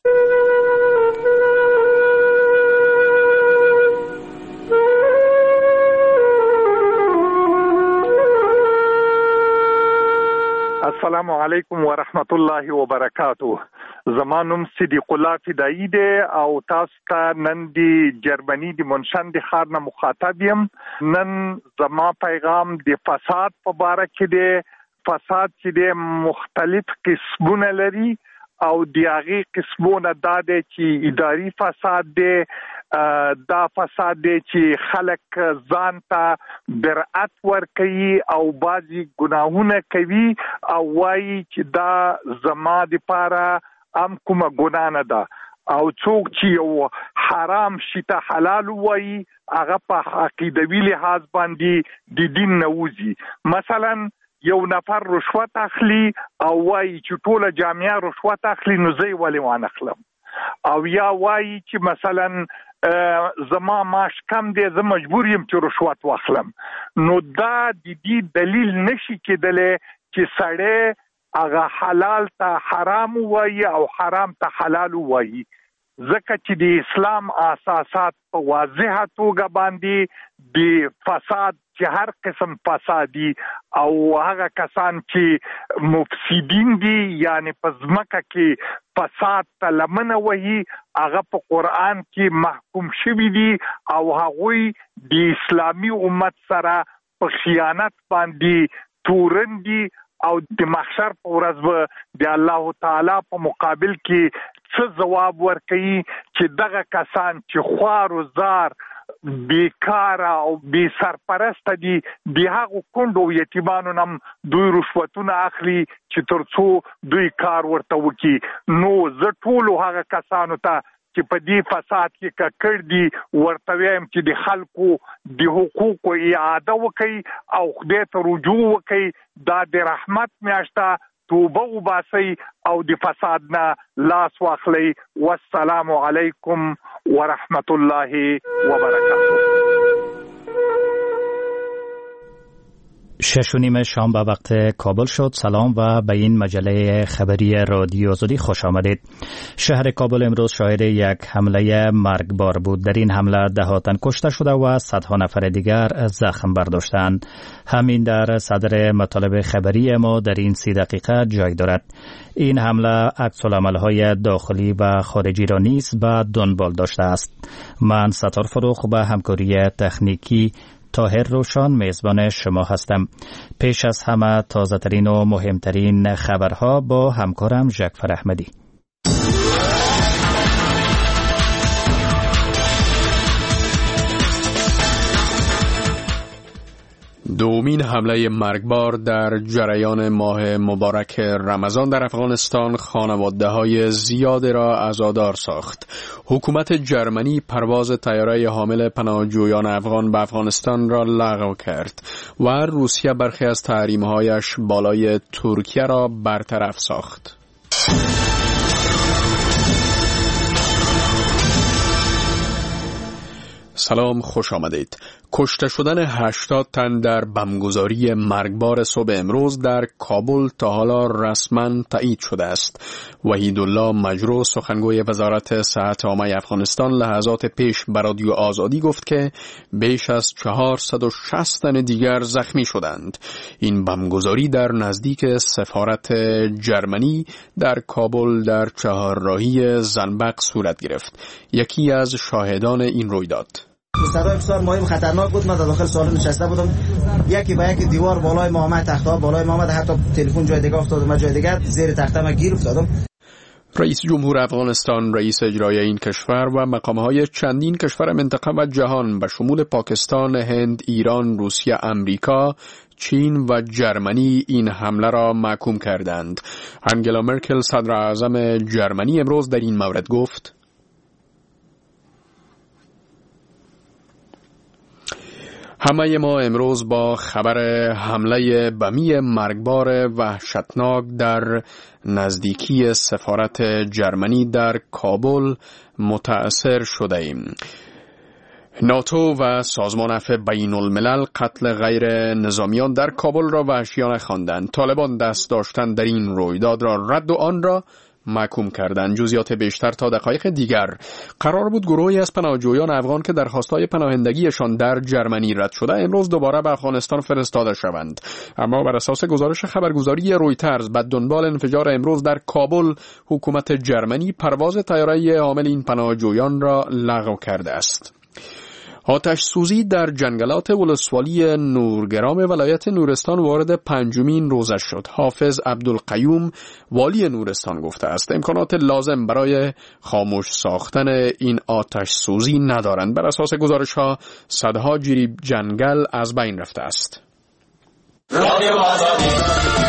[SPEAKER 22] السلام علیکم ورحمت الله وبرکاتو. زمانم صدیق الله فدایی دی او تاسو ته نن دی جرمني دی منشن دی ښار نه مخاطب یم. نن زما پیغام دی فساد په باره کې دی. فساد چې دی مختلف قسمونه لري او دی هغې قسمونه دا دی چې اداري فساد دی، دا فساد دی چې خلک ځان ته برعت ورکوي او بعضې ګناهونه کوي او وایي چې دا زما دپاره هم کومه ګناه نه ده او څوک چې یو حرام شي ته حلال وایي هغه په عقیدوي لحاظ باندې د دین نه وځي. مثلا یو نفر رشوت اخلي او وایي چې ټوله جامعه رشوت اخلي نو زه یې ولې وانخلم، او یا وایي چې مثلا زما معاش کم دی زه مجبور یم چې رشوت واخلم. نو دا د دې دلیل نشي کېدلی چې سړی هغه حلال ته حرام وایي او حرام ته حلال وایي، ځکه چې د اسلام اساسات په واضحه توګه باندې د فساد چې هر قسم فسادي او هغه کسان چې مفسدین دي یعنی په ځمکه کې فساد ته لمنه وهي هغه په قرآن کې محکوم شوی دي او هغوی د اسلامي امت سره په خیانت باندې تورن دي او د محشر په ورځ به د الله تعالی په مقابل کې څه جواب ورکوي چې دغه کسان چې خوار و زار بیکار او بی سرپرست دي د هغو کونډو یتیمانو نم دوی رشوتونه اخلي چې ترڅو دوی کار ورته وکړي. نو زه ټولو هغه کسانو ته چې په دې فساد کې ککړ دي ورته وایم چې د خلکو د حقوقو اعاده وکړي او خدای ته رجوع وکړي. دا د رحمت میاشته، توبه وباسئ او د فساد نه لاس واخلئ. والسلام علیکم ورحمت الله وبرکاته.
[SPEAKER 3] شش و نیم شام به وقت کابل شد. سلام و به این مجله خبری رادیو آزادی خوش آمدید. شهر کابل امروز شاهد یک حمله مرگبار بود. در این حمله ده ها تن کشته شده و صدها نفر دیگر زخم برداشتند. همین در صدر مطالب خبری ما در این سی دقیقه جای دارد. این حمله عکس‌العمل‌های داخلی و خارجی را نیز به دنبال داشته است. من ستار فروخ به همکاری تکنیکی طاهر روشان میزبان شما هستم. پیش از همه تازه ترین و مهمترین خبرها با همکارم جعفر احمدی.
[SPEAKER 4] دومین حمله مرگبار در جریان ماه مبارک رمضان در افغانستان خانواده‌های زیاد را عزادار ساخت. حکومت جرمنی پرواز طیاره حامل پناهجویان افغان به افغانستان را لغو کرد و روسیه برخی از تحریم‌هایش بالای ترکیه را برطرف ساخت. سلام، خوش آمدید. کشته شدن هشتاد تن در بمبگذاری مرگبار صبح امروز در کابل تا حالا رسما تایید شده است. وحیدالله مجرو سخنگوی وزارت صحت عامه افغانستان لحظات پیش به رادیو آزادی گفت که بیش از چهارصد و شصت تن دیگر زخمی شدند. این بمبگذاری در نزدیک سفارت جرمنی در کابل در چهارراهی زنبق صورت گرفت. یکی از شاهدان این رویداد:
[SPEAKER 23] مستراح بسیار مهم خطرناک بود. من در داخل سالن نشسته بودم، یکی با یکی دیوار بالای ما آمد، تخته بالای ما آمد، حتی تلفن جای دیگه افتاد، من جای دیگه زیر تخته ما گیر افتادم.
[SPEAKER 4] رئیس جمهور افغانستان، رئیس اجرایی این کشور و مقامهای چندین کشور منطقه و جهان به شمول پاکستان، هند، ایران، روسیه، امریکا، چین و جرمنی این حمله را محکوم کردند. انگلا مرکل صدر اعظم جرمنی امروز در این مورد گفت: همه ما امروز با خبر حمله بمی مرگبار وحشتناک در نزدیکی سفارت جرمنی در کابل متأثر شده ایم. ناتو و سازمان عفو بین الملل قتل غیر نظامیان در کابل را وحشیانه خواندند. طالبان دست داشتن در این رویداد را رد و آن را محکوم کردند. جزئیات بیشتر تا دقایق دیگر. قرار بود گروهی از پناهجویان افغان که درخواستای پناهندگیشان در جرمنی رد شده امروز دوباره به افغانستان فرستاده شوند، اما بر اساس گزارش خبرگزاری رویترز بعد دنبال انفجار امروز در کابل، حکومت جرمنی پرواز طیاره حامل این پناهجویان را لغو کرده است. آتش سوزی در جنگلات ولسوالی نورگرام ولایت نورستان وارد پنجمین روزش شد. حافظ عبدالقیوم والی نورستان گفته است امکانات لازم برای خاموش ساختن این آتش سوزی ندارند. بر اساس گزارش ها صدها جریب جنگل از بین رفته است. رادیو آزادی.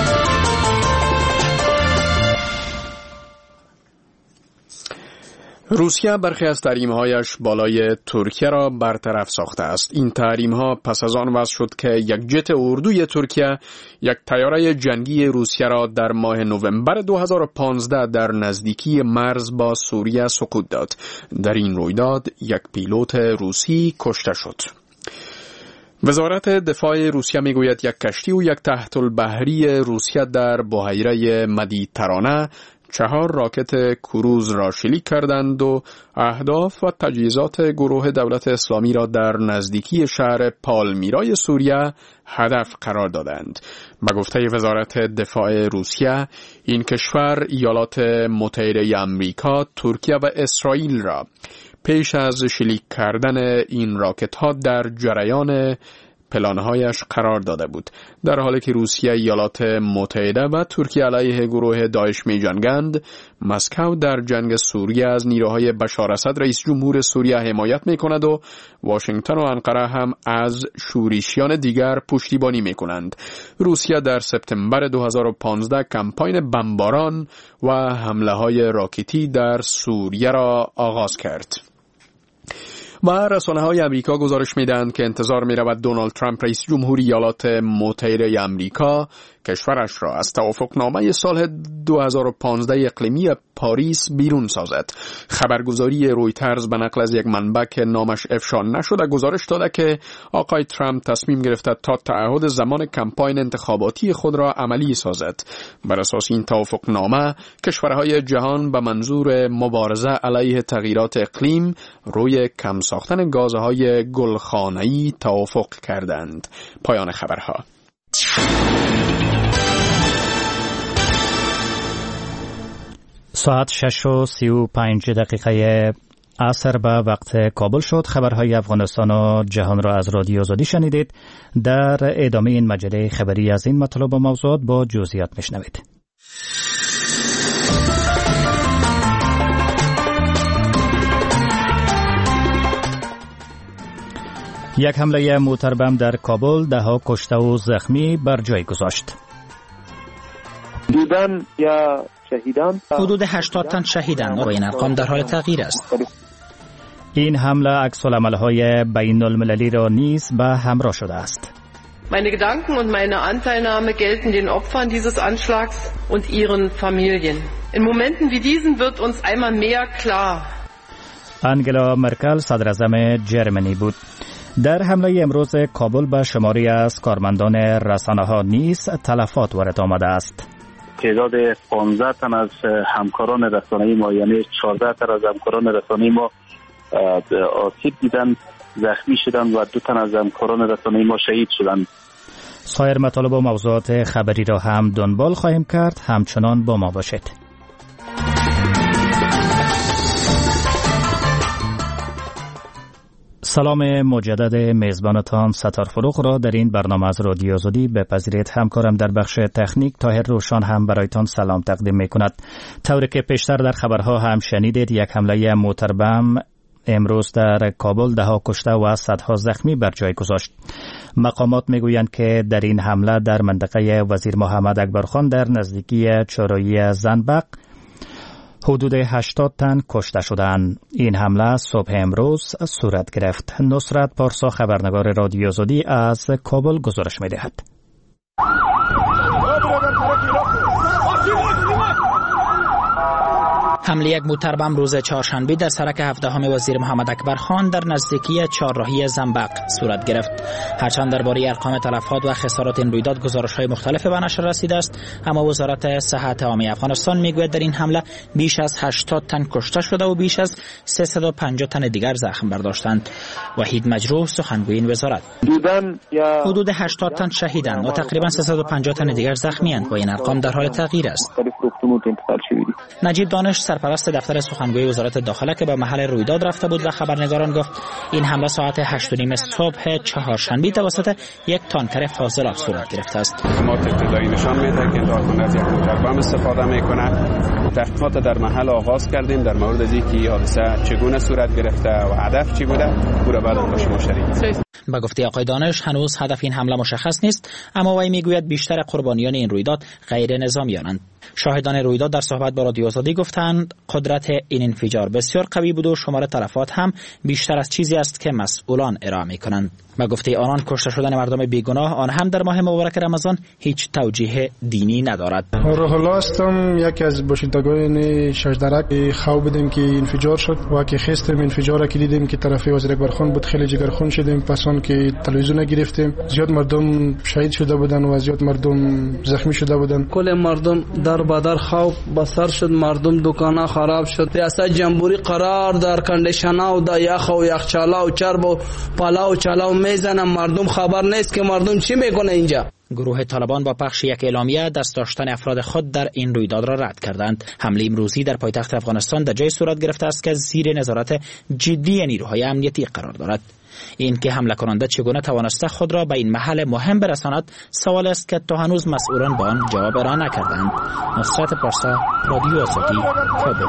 [SPEAKER 4] روسیه برخی از تحریم‌هایش بالای ترکیه را برطرف ساخته است. این تحریم‌ها پس از آن وضع شد که یک جت اردوی ترکیه یک طیاره جنگی روسیه را در ماه نوامبر دو هزار و پانزده در نزدیکی مرز با سوریه سقوط داد. در این رویداد یک پیلوت روسی کشته شد. وزارت دفاع روسیه میگوید یک کشتی و یک تحت البحری روسیه در بحیره مدیترانه چهار راکت کروز را شلیک کردند و اهداف و تجهیزات گروه دولت اسلامی را در نزدیکی شهر پالمیرای سوریه هدف قرار دادند. به گفته وزارت دفاع روسیه، این کشور ایالات متحده آمریکا، ترکیه و اسرائیل را پیش از شلیک کردن این راکت ها در جریان پلانهایش قرار داده بود. در حالی که روسیه، ایالات متحده و ترکیه علیه گروه داعش می جنگند، مسکو در جنگ سوریه از نیروهای بشار اسد رئیس جمهور سوریه حمایت می کند و واشنگتن و انقره هم از شورشیان دیگر پشتیبانی می کنند. روسیه در سپتامبر دو هزار و پانزده کمپاین بمباران و حمله های راکتی در سوریه را آغاز کرد. و رسانه های امریکا گزارش میدهند که انتظار می رود دونالد ترامپ رئیس جمهور ایالات متحده آمریکا کشورش را از توافقنامه سال دو هزار و پانزده اقلیمی پاریس بیرون سازد. خبرگزاری رویترز به نقل از یک منبع که نامش افشا نشده گزارش داده که آقای ترامپ تصمیم گرفته تا تعهد زمان کمپاین انتخاباتی خود را عملی سازد. بر اساس این توافقنامه کشورهای جهان به منظور مبارزه علیه تغییرات اقلیم روی کم ساختن گازهای گلخانه‌ای توافق کردند. پایان خبرها.
[SPEAKER 3] ساعت شش و سی و پنج دقیقه عصر به وقت کابل شد. خبرهای افغانستان و جهان را از رادیو آزادی شنیدید. در ادامه این مجله خبری از این مطالب و موضوعات با جزئیات میشنوید. یک حمله موتر بم در کابل ده ها کشته و زخمی بر جای گذاشت.
[SPEAKER 2] دیدن یا شهیدان
[SPEAKER 7] حدود هشتاد تن شهیدند و این ارقام در حال تغییر است.
[SPEAKER 3] این حمله عکس‌العمل‌های بین‌المللی را نیز به همراه شده است.
[SPEAKER 11] Meine Gedanken und meine Anteilnahme gelten den Opfern dieses Anschlags und ihren Familien. In Momenten wie diesen wird uns einmal mehr klar.
[SPEAKER 3] انگلا مرکل صدر اعظم جرمنی بود. در حمله امروز کابل به شماری از کارمندان رسانه‌ها نیز تلفات وارد آمده است.
[SPEAKER 2] تعداد پانزده تن از همکاران رسانه‌ای ما، یعنی چهارده تن از همکاران رسانه‌ای ما آسیب دیدن، زخمی شدن و دو تن از همکاران رسانه‌ای ما شهید شدند.
[SPEAKER 3] سایر مطالب و موضوعات خبری را هم دنبال خواهیم کرد. همچنان با ما باشید. سلام مجدد میزبانتان ستار فروغ را در این برنامه از رادیو آزادی بپذیرید. همکارم در بخش تکنیک طاهر روشان هم برایتان سلام تقدیم می کند. طوری که پیشتر در خبرها هم شنیدید، یک حمله موتر بم امروز در کابل ده ها کشته و صدها زخمی بر جای گذاشت. مقامات میگویند که در این حمله در منطقه وزیر محمد اکبر خان در نزدیکی چهارراهی زنبق حدود هشتاد تن کشته شدند. این حمله صبح امروز صورت گرفت. نصرت پارسا خبرنگار رادیو آزادی از کابل گزارش می‌دهد.
[SPEAKER 7] حمله یک موتر بم روز چهارشنبه در سرک هفدهم وزیر محمد اکبر خان در نزدیکی چهارراهی زنبق صورت گرفت. هرچند درباره ارقام تلفات و خسارات این رویداد گزارش‌های مختلفی به نشر رسیده است، اما وزارت صحت عامه افغانستان میگوید در این حمله بیش از هشتاد تن کشته شده و بیش از سیصد و پنجاه تن دیگر زخم برداشتند. وحید مجروح سخنگوی این وزارت:
[SPEAKER 2] دیدن یا
[SPEAKER 7] حدود هشتاد تن شهیدند و تقریبا سیصد و پنجاه تن دیگر زخمی اند و این ارقام در حال تغییر است. نجیب دانش سرپرست دفتر سخنگوی وزارت داخله که به محل رویداد رفته بود و خبرنگاران گفت این حمله ساعت هشت و نیم صبح چهارشنبه توسط یک تانکر فاضلاب صورت گرفته است.
[SPEAKER 8] ما ابتدایی نشان میده که کارکنان از یک موتر بم استفاده میکنند. تحقیقات در محل آغاز کردیم در مورد از اینکه حادثه چگونه صورت گرفته و هدف چی بوده. پورا بعد با شما شریک.
[SPEAKER 7] با گفته آقای دانش هنوز هدف این حمله مشخص نیست، اما وی میگوید بیشتر قربانیان این رویداد غیر نظامیانند. شاهدان رویداد در صحبت با رادیو آزادی گفتند قدرت این انفجار بسیار قوی بود و شمار تلفات هم بیشتر از چیزی است که مسئولان ارائه میکنند. با گفته آنان کشته شدن مردم بیگناه آن هم در ماه مبارک رمضان هیچ توجیه دینی ندارد.
[SPEAKER 24] روح الله هستم، یکی از باشندگان شجدرک. خواب بودیم که انفجار شد و که خستم انفجار که دیدیم که طرف وزیر اکبر خان بود، خیلی جگرخون شدیم. پس آن که تلویزیون گرفتیم زیاد مردم شهید شده بودن و زیاد مردم زخمی شده بودن.
[SPEAKER 25] کل مردم
[SPEAKER 5] در بدر خوف بسر شد، مردم دکانا خراب شد. ریاست جمهوری قرار در کندیشنا و در یخ و یخچالا و چرب و پلاو و چلاو میزنن، مردم خبر نیست که مردم چی میکنه اینجا.
[SPEAKER 7] گروه طالبان با پخش یک اعلامیه دست داشتن افراد خود در این رویداد را رد کردند. حمله امروزی در پایتخت افغانستان در جای صورت گرفته است که زیر نظارت جدی نیروهای امنیتی قرار دارد. این که حمله کننده چگونه توانسته خود را به این محل مهم برساند سوال است که تا هنوز مسئولان به آن جواب را نکردند. نصرت پارسا، رادیو آزادی، کابل.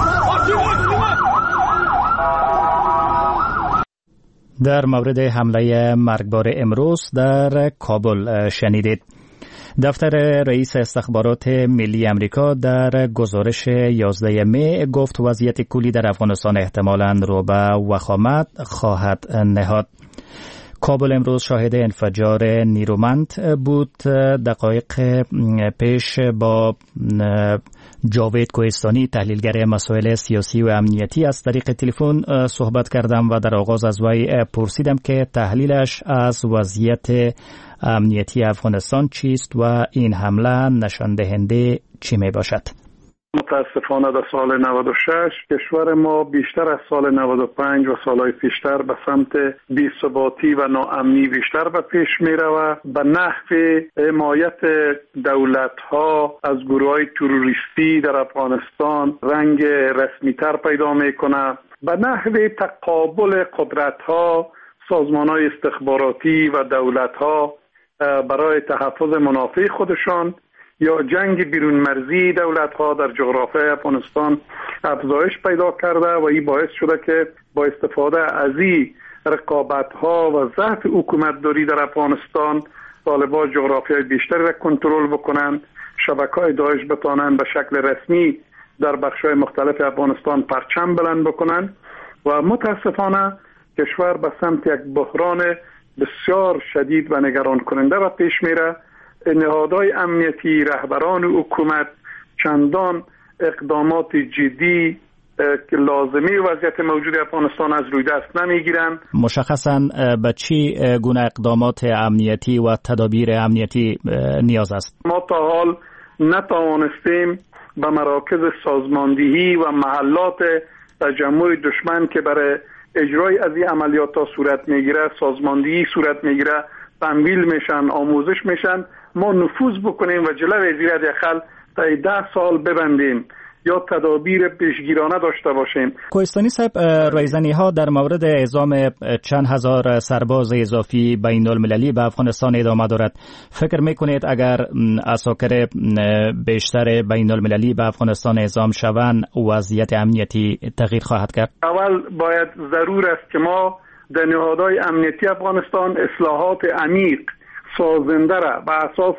[SPEAKER 3] در مورد حمله مرگبار امروز در کابل شنیدید. دفتر رئیس استخبارات ملی امریکا در گزارش یازده می گفت وضعیت کلی در افغانستان احتمالاً رو به وخامت خواهد نهاد. کابل امروز شاهد انفجار نیرومند بود. دقایق پیش با جاوید کوهستانی تحلیلگر مسائل سیاسی و امنیتی از طریق تلفن صحبت کردم و در آغاز از وی پرسیدم که تحلیلش از وضعیت امنیتی افغانستان چیست و این حمله نشان دهنده چی می باشد؟
[SPEAKER 6] متاسفانه در سال نود و شش کشور ما بیشتر از سال نود و پنج و سالهای پیشتر به سمت بی‌ثباتی و ناامنی بیشتر به پیش می رود. به نحو حمایت دولت‌ها از گروه‌های تروریستی در افغانستان رنگ رسمی‌تر پیدا می‌کند. به نحو تقابل قدرت‌ها، سازمان‌های استخباراتی و دولت‌ها برای تحفظ منافع خودشان یا جنگ بیرون مرزی دولت‌ها در جغرافیای افغانستان افزایش پیدا کرده و این باعث شده که با استفاده از این رقابت‌ها و ضعف حکومتداری در افغانستان طالبان جغرافیای بیشتری را کنترل بکنند، شبکه‌های داعش بتوانند به شکل رسمی در بخش‌های مختلف افغانستان پرچم بلند بکنند و متاسفانه کشور به سمت یک بحران بسیار شدید و نگران کننده و پیش میره. نهادهای امنیتی، رهبران حکومت چندان اقدامات جدی که لازمی وضعیت موجود افغانستان از روی دست نمیگیرند.
[SPEAKER 3] مشخصاً به چی گونه اقدامات امنیتی و تدابیر امنیتی نیاز است؟
[SPEAKER 6] ما تا حال نتوانستیم به مراکز سازماندهی و محلات تجمع دشمن که برای اجرای از این عملیات ها صورت میگیره، سازماندهی صورت میگیره، تمویل میشن، آموزش میشن، ما نفوذ بکنیم و جلوی زیر یخل تا ده سال ببندیم یا تدابیر پیشگیرانه داشته باشیم.
[SPEAKER 3] کوهستانی صاحب، رایزنی ها در مورد اعزام چند هزار سرباز اضافی بین المللی به افغانستان ادامه دارد. فکر میکنید اگر عساکر بیشتر بین المللی به افغانستان اعزام شوند وضعیت امنیتی تغییر خواهد کرد؟
[SPEAKER 6] اول باید ضرور است که ما در نهادهای امنیتی افغانستان اصلاحات عمیق سازنده را به اساس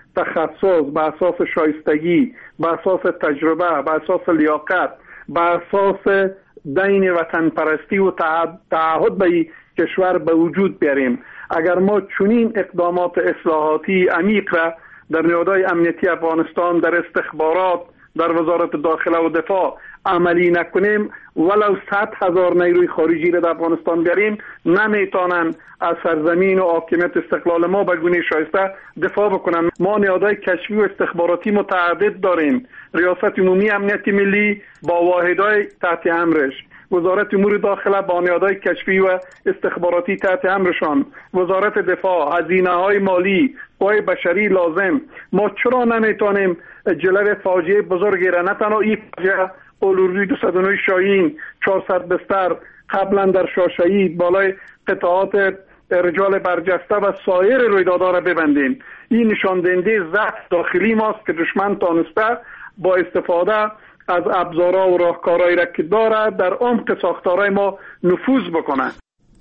[SPEAKER 6] تخصص، به اساس شایستگی، به اساس تجربه، به اساس لیاقت، به اساس دین وطن پرستی و تعهد به کشور به وجود بیاریم. اگر ما چنین اقدامات اصلاحاتی عمیق را در نهادهای امنیتی افغانستان، در استخبارات، در وزارت داخله و دفاع عملی نکنیم، ولو صد هزار نیروی خارجی را در افغانستان بیاریم، نمیتونن از سرزمین و حاکمیت استقلال ما به گونه شایسته دفاع بکنن. ما نهادهای کشفی و استخباراتی متعدد داریم. ریاست عمومی امنیت ملی با واحدهای تحت امرش، وزارت امور داخله با نهادهای کشفی و استخباراتی تحت امرشان، وزارت دفاع، هزینه‌های مالی، قوای بشری لازم. ما چرا نمیتونیم جلوی فاجعه بزرگی را، نه تنها این فاجعه، قلوروی دویست و نه شاهین، چهارصد بستر، قبلا در شاشهید بالای قطعات رجال برجسته و سایر رویدادها را ببندیم. این نشان دهنده ضعف داخلی ماست که دشمن تانسته با استفاده از ابزارها و راهکارهایی را که دارد در عمق ساختارهای ما نفوذ بکنه.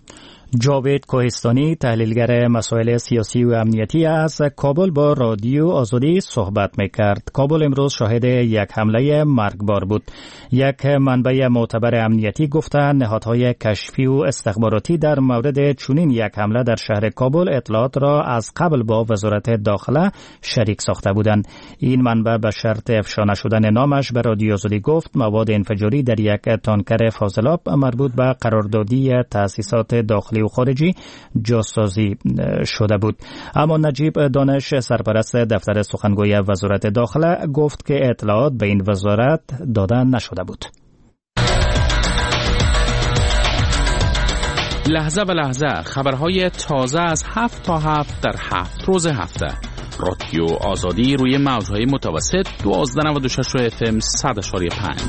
[SPEAKER 3] جاوید کوهستانی تحلیلگر مسائل سیاسی و امنیتی از کابل با رادیو آزادی صحبت میکرد. کابل امروز شاهد یک حمله مرگبار بود. یک منبع معتبر امنیتی گفته نهادهای کشفی و استخباراتی در مورد چنین یک حمله در شهر کابل اطلاعات را از قبل با وزارت داخله شریک ساخته بودند. این منبع به شرط افشا نشدن نامش به رادیو آزادی گفت مواد انفجاری در یک تانکر فاضلاب مربوط به قراردادی تأسیسات داخلی داخلی و خارجی جاسازی شده بود. اما نجیب دانش سرپرست دفتر سخنگوی وزارت داخله گفت که اطلاعات به این وزارت داده نشده بود.
[SPEAKER 9] لحظه به لحظه خبرهای تازه از هفت تا هفت در هفت روز هفته. رادیو آزادی روی موجهای متوسط دوازده نود و شش اف ام صد اشاری پنج.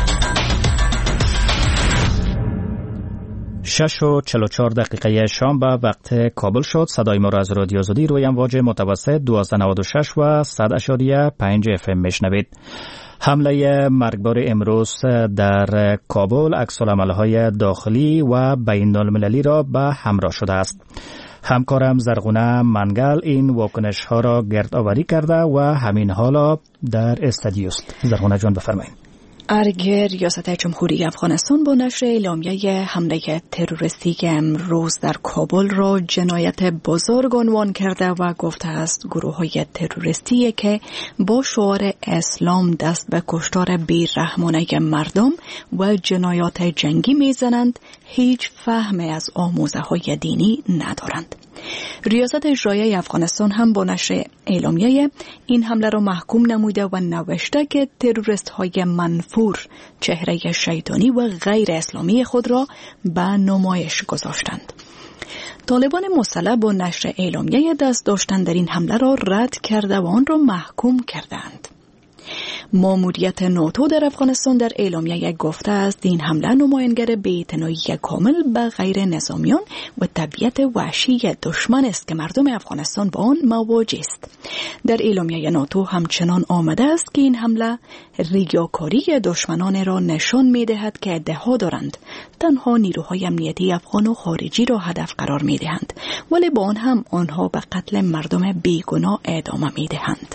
[SPEAKER 3] شش و چهل و چهار دقیقه شام به وقت کابل شد. صدای ما را از رادیو آزادی روی امواج متوسط دوازده نود و شش و صد اشاری پنج اف ام میشنوید. حمله مرگبار امروز در کابل عکس‌العمل‌های داخلی و بین المللی را به همراه شده است. همکارم زرغونه منگل این واکنش ها را گردآوری کرده و همین حالا در استودیو است. زرغونه جان بفرمایید.
[SPEAKER 10] ارگ ریاست جمهوری افغانستان با نشر اعلامیه حمله تروریستی امروز در کابل را جنایت بزرگ عنوان کرده و گفته است گروه‌های تروریستی که با شعار اسلام دست به کشتار بی‌رحمانه مردم و جنایات جنگی میزنند هیچ فهمی از آموزه‌های دینی ندارند. ریاست اجرایی افغانستان هم با نشر اعلامیه این حمله را محکوم نموده و نوشته که تروریست های منفور چهره شیطانی و غیر اسلامی خود را به نمایش گذاشتند. طالبان مسلح با نشر اعلامیه دست داشتن در این حمله را رد کرده و آن را محکوم کردند. ماموریت ناتو در افغانستان در اعلامیه گفته است این حمله نمایانگر بی‌اعتنایی کامل به غیر نظامیان و طبیعت وحشی دشمن است که مردم افغانستان با آن مواجه است. در اعلامیه ناتو همچنان آمده است که این حمله ریاکاری دشمنان را نشان می‌دهد که ادعا دارند تنها نیروهای امنیتی افغان و خارجی را هدف قرار می‌دهند، ولی با آن هم آنها به قتل مردم بیگناه ادامه می‌دهند.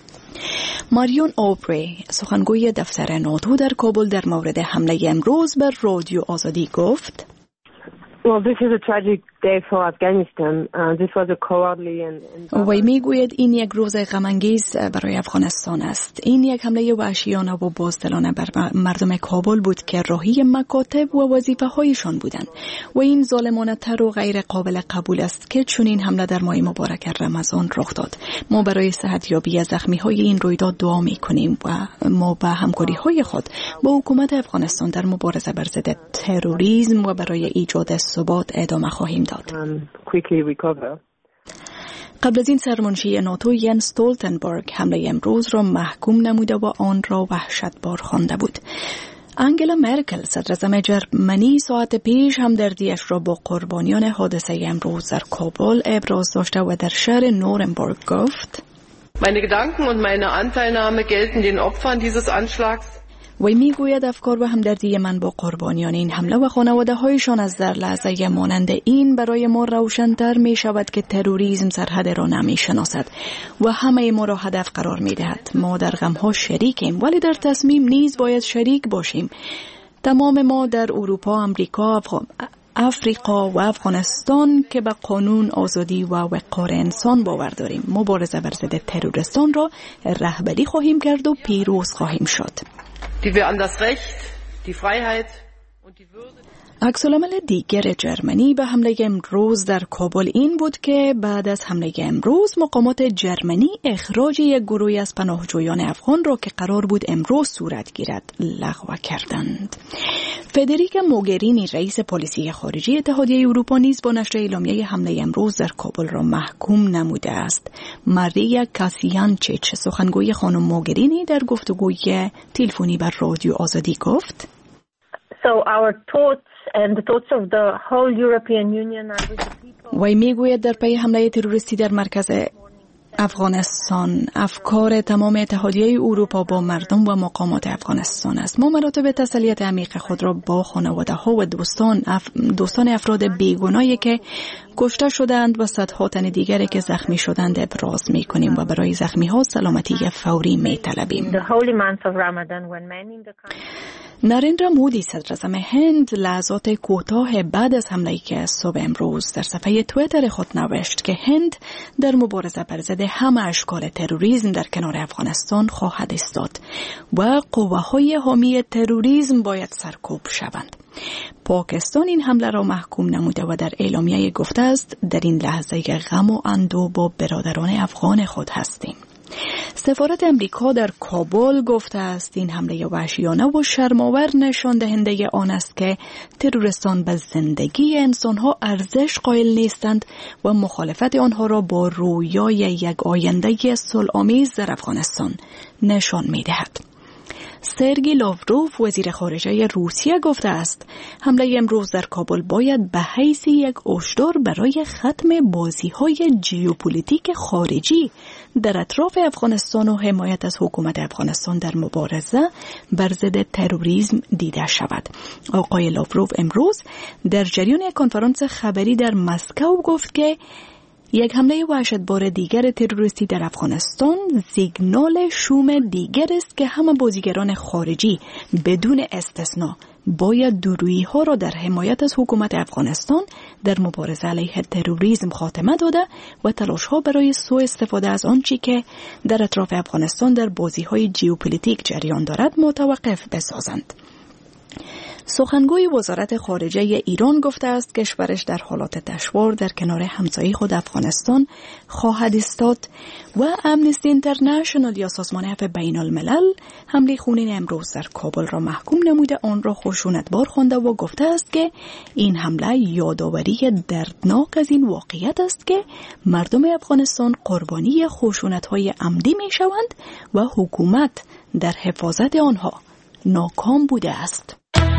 [SPEAKER 10] ماریون اوبری سخنگوی دفتر ناتو در کابل در مورد حمله امروز بر رادیو آزادی گفت
[SPEAKER 12] Well, this is a tragic day for Afghanistan. Uh, this was a cowardly and...
[SPEAKER 10] وی میگوید این یک روز غم‌انگیز برای افغانستان است. این یک حمله وحشیانه و بزدلانه بر مردم کابل بود که راهی مکاتب و وظیفه‌هایشان بودند و این ظالمانه تر و غیر قابل قبول است که چون این حمله در ماه مبارک رمضان رخ داد. ما برای صحتیابی زخمی‌های این رویداد دعا می‌کنیم و ما به همکاری‌های خود با حکومت افغانستان در مبارزه بر ضد تروریسم و برای ایجاد ثبات ادامه خواهیم داد. قبل از این سرمنشی ناتو ین استولتنبرگ حمله امروز را محکوم نموده و آن را وحشتبار خوانده بود. انگلا مرکل صدراعظم جرمنی ساعت پیش همدردیش را با قربانیان حادثه امروز در کابل ابراز داشته و در شهر نورنبرگ گفت
[SPEAKER 11] Meine Gedanken und meine Anteilnahme gelten den Opfern dieses Anschlags.
[SPEAKER 10] وی میگوید افکار و همدردی من با قربانیان این حمله و خانواده هایشان از در لحظه مانند این برای ما روشن‌تر می شود که تروریسم سرحد را نمی شناسد و همه ما را هدف قرار می دهد. ما در غم ها شریکیم ولی در تصمیم نیز باید شریک باشیم. تمام ما در اروپا، امریکا، افغان افریقا و افغانستان که به قانون، آزادی و وقار انسان باور داریم مبارزه بر ضد تروریستان را رهبری خواهیم کرد و پیروز خواهیم شد.
[SPEAKER 11] Die wir an das Recht, die Freiheit und die Würde.
[SPEAKER 10] عکس‌العمل دیگر جرمنی به حمله امروز در کابل این بود که بعد از حمله امروز مقامات جرمنی اخراج یک گروهی از پناهجویان افغان را که قرار بود امروز صورت گیرد لغو کردند. فدریکا موگرینی رئیس پلیسی خارجی اتحادیه اروپا نیز با نشر اعلامیه حمله امروز در کابل را محکوم نموده است. ماریا کاسیانچیچ سخنگوی خانم موگرینی در گفتگوی تلفنی بر رادیو آزادی گفت
[SPEAKER 12] So our thoughts and the thoughts of the whole European Union are with the people.
[SPEAKER 10] وی میگوید در پی حمله تروریستی در مرکز افغانستان افکار تمام اتحادیه اروپا با مردم و مقامات افغانستان است. ما مراتب تسلیت عمیق خود را با خانواده ها و دوستان اف... دوستان افراد بیگناهی که کشته شدند و صدها تن دیگری که زخمی شدند ابراز می کنیم و برای زخمی ها سلامتی فوری می طلبیم. نریندرا مودی صدراعظم هند لحظات کوتاه بعد از حمله‌ای که صبح امروز در صفحه توییتر خود نوشت که هند در مبارزه بر ضد همه اشکال تروریسم در کنار افغانستان خواهد ایستاد و قوه‌های حامی تروریسم باید سرکوب شوند. پاکستان این حمله را محکوم نموده و در اعلامیه گفته است در این لحظه غم و اندوه با برادران افغان خود هستیم. سفارت امریکا در کابل گفته است این حمله وحشیانه و شرم‌آور نشان دهنده آن است که تروریستان به زندگی انسان‌ها ارزش قائل نیستند و مخالفت آنها را با رویای یک آینده صلح‌آمیز در افغانستان نشان می‌دهد. سرگی لاوروف وزیر خارجه روسیه گفته است حمله امروز در کابل باید به حیث یک هشدار برای ختم بازی‌های ژئوپلیتیک خارجی در اطراف افغانستان و حمایت از حکومت افغانستان در مبارزه بر ضد تروریسم دیده شود. آقای لاوروف امروز در جریان یک کنفرانس خبری در مسکو گفت که یک حمله وحشتبار دیگر تروریستی در افغانستان سیگنال شوم دیگر است که همه بازیگران خارجی بدون استثنا باید دورویی ها را در حمایت از حکومت افغانستان در مبارزه علیه تروریسم خاتمه داده و تلاش ها برای سوء استفاده از آنچه که در اطراف افغانستان در بازی های ژئوپلیتیک جریان دارد متوقف بسازند. سخنگوی وزارت خارجه ایران گفته است کشورش در حالات دشوار در کنار همسایه خود افغانستان خواهد ایستاد و امنستی اینترنشنال یا سازمان عفو بین الملل حمله خونین امروز در کابل را محکوم نموده آن را خشونتبار خوانده و گفته است که این حمله یادآوری دردناک از این واقعیت است که مردم افغانستان قربانی خشونت‌های عمدی می‌شوند و حکومت در حفاظت آنها ناکام بوده است.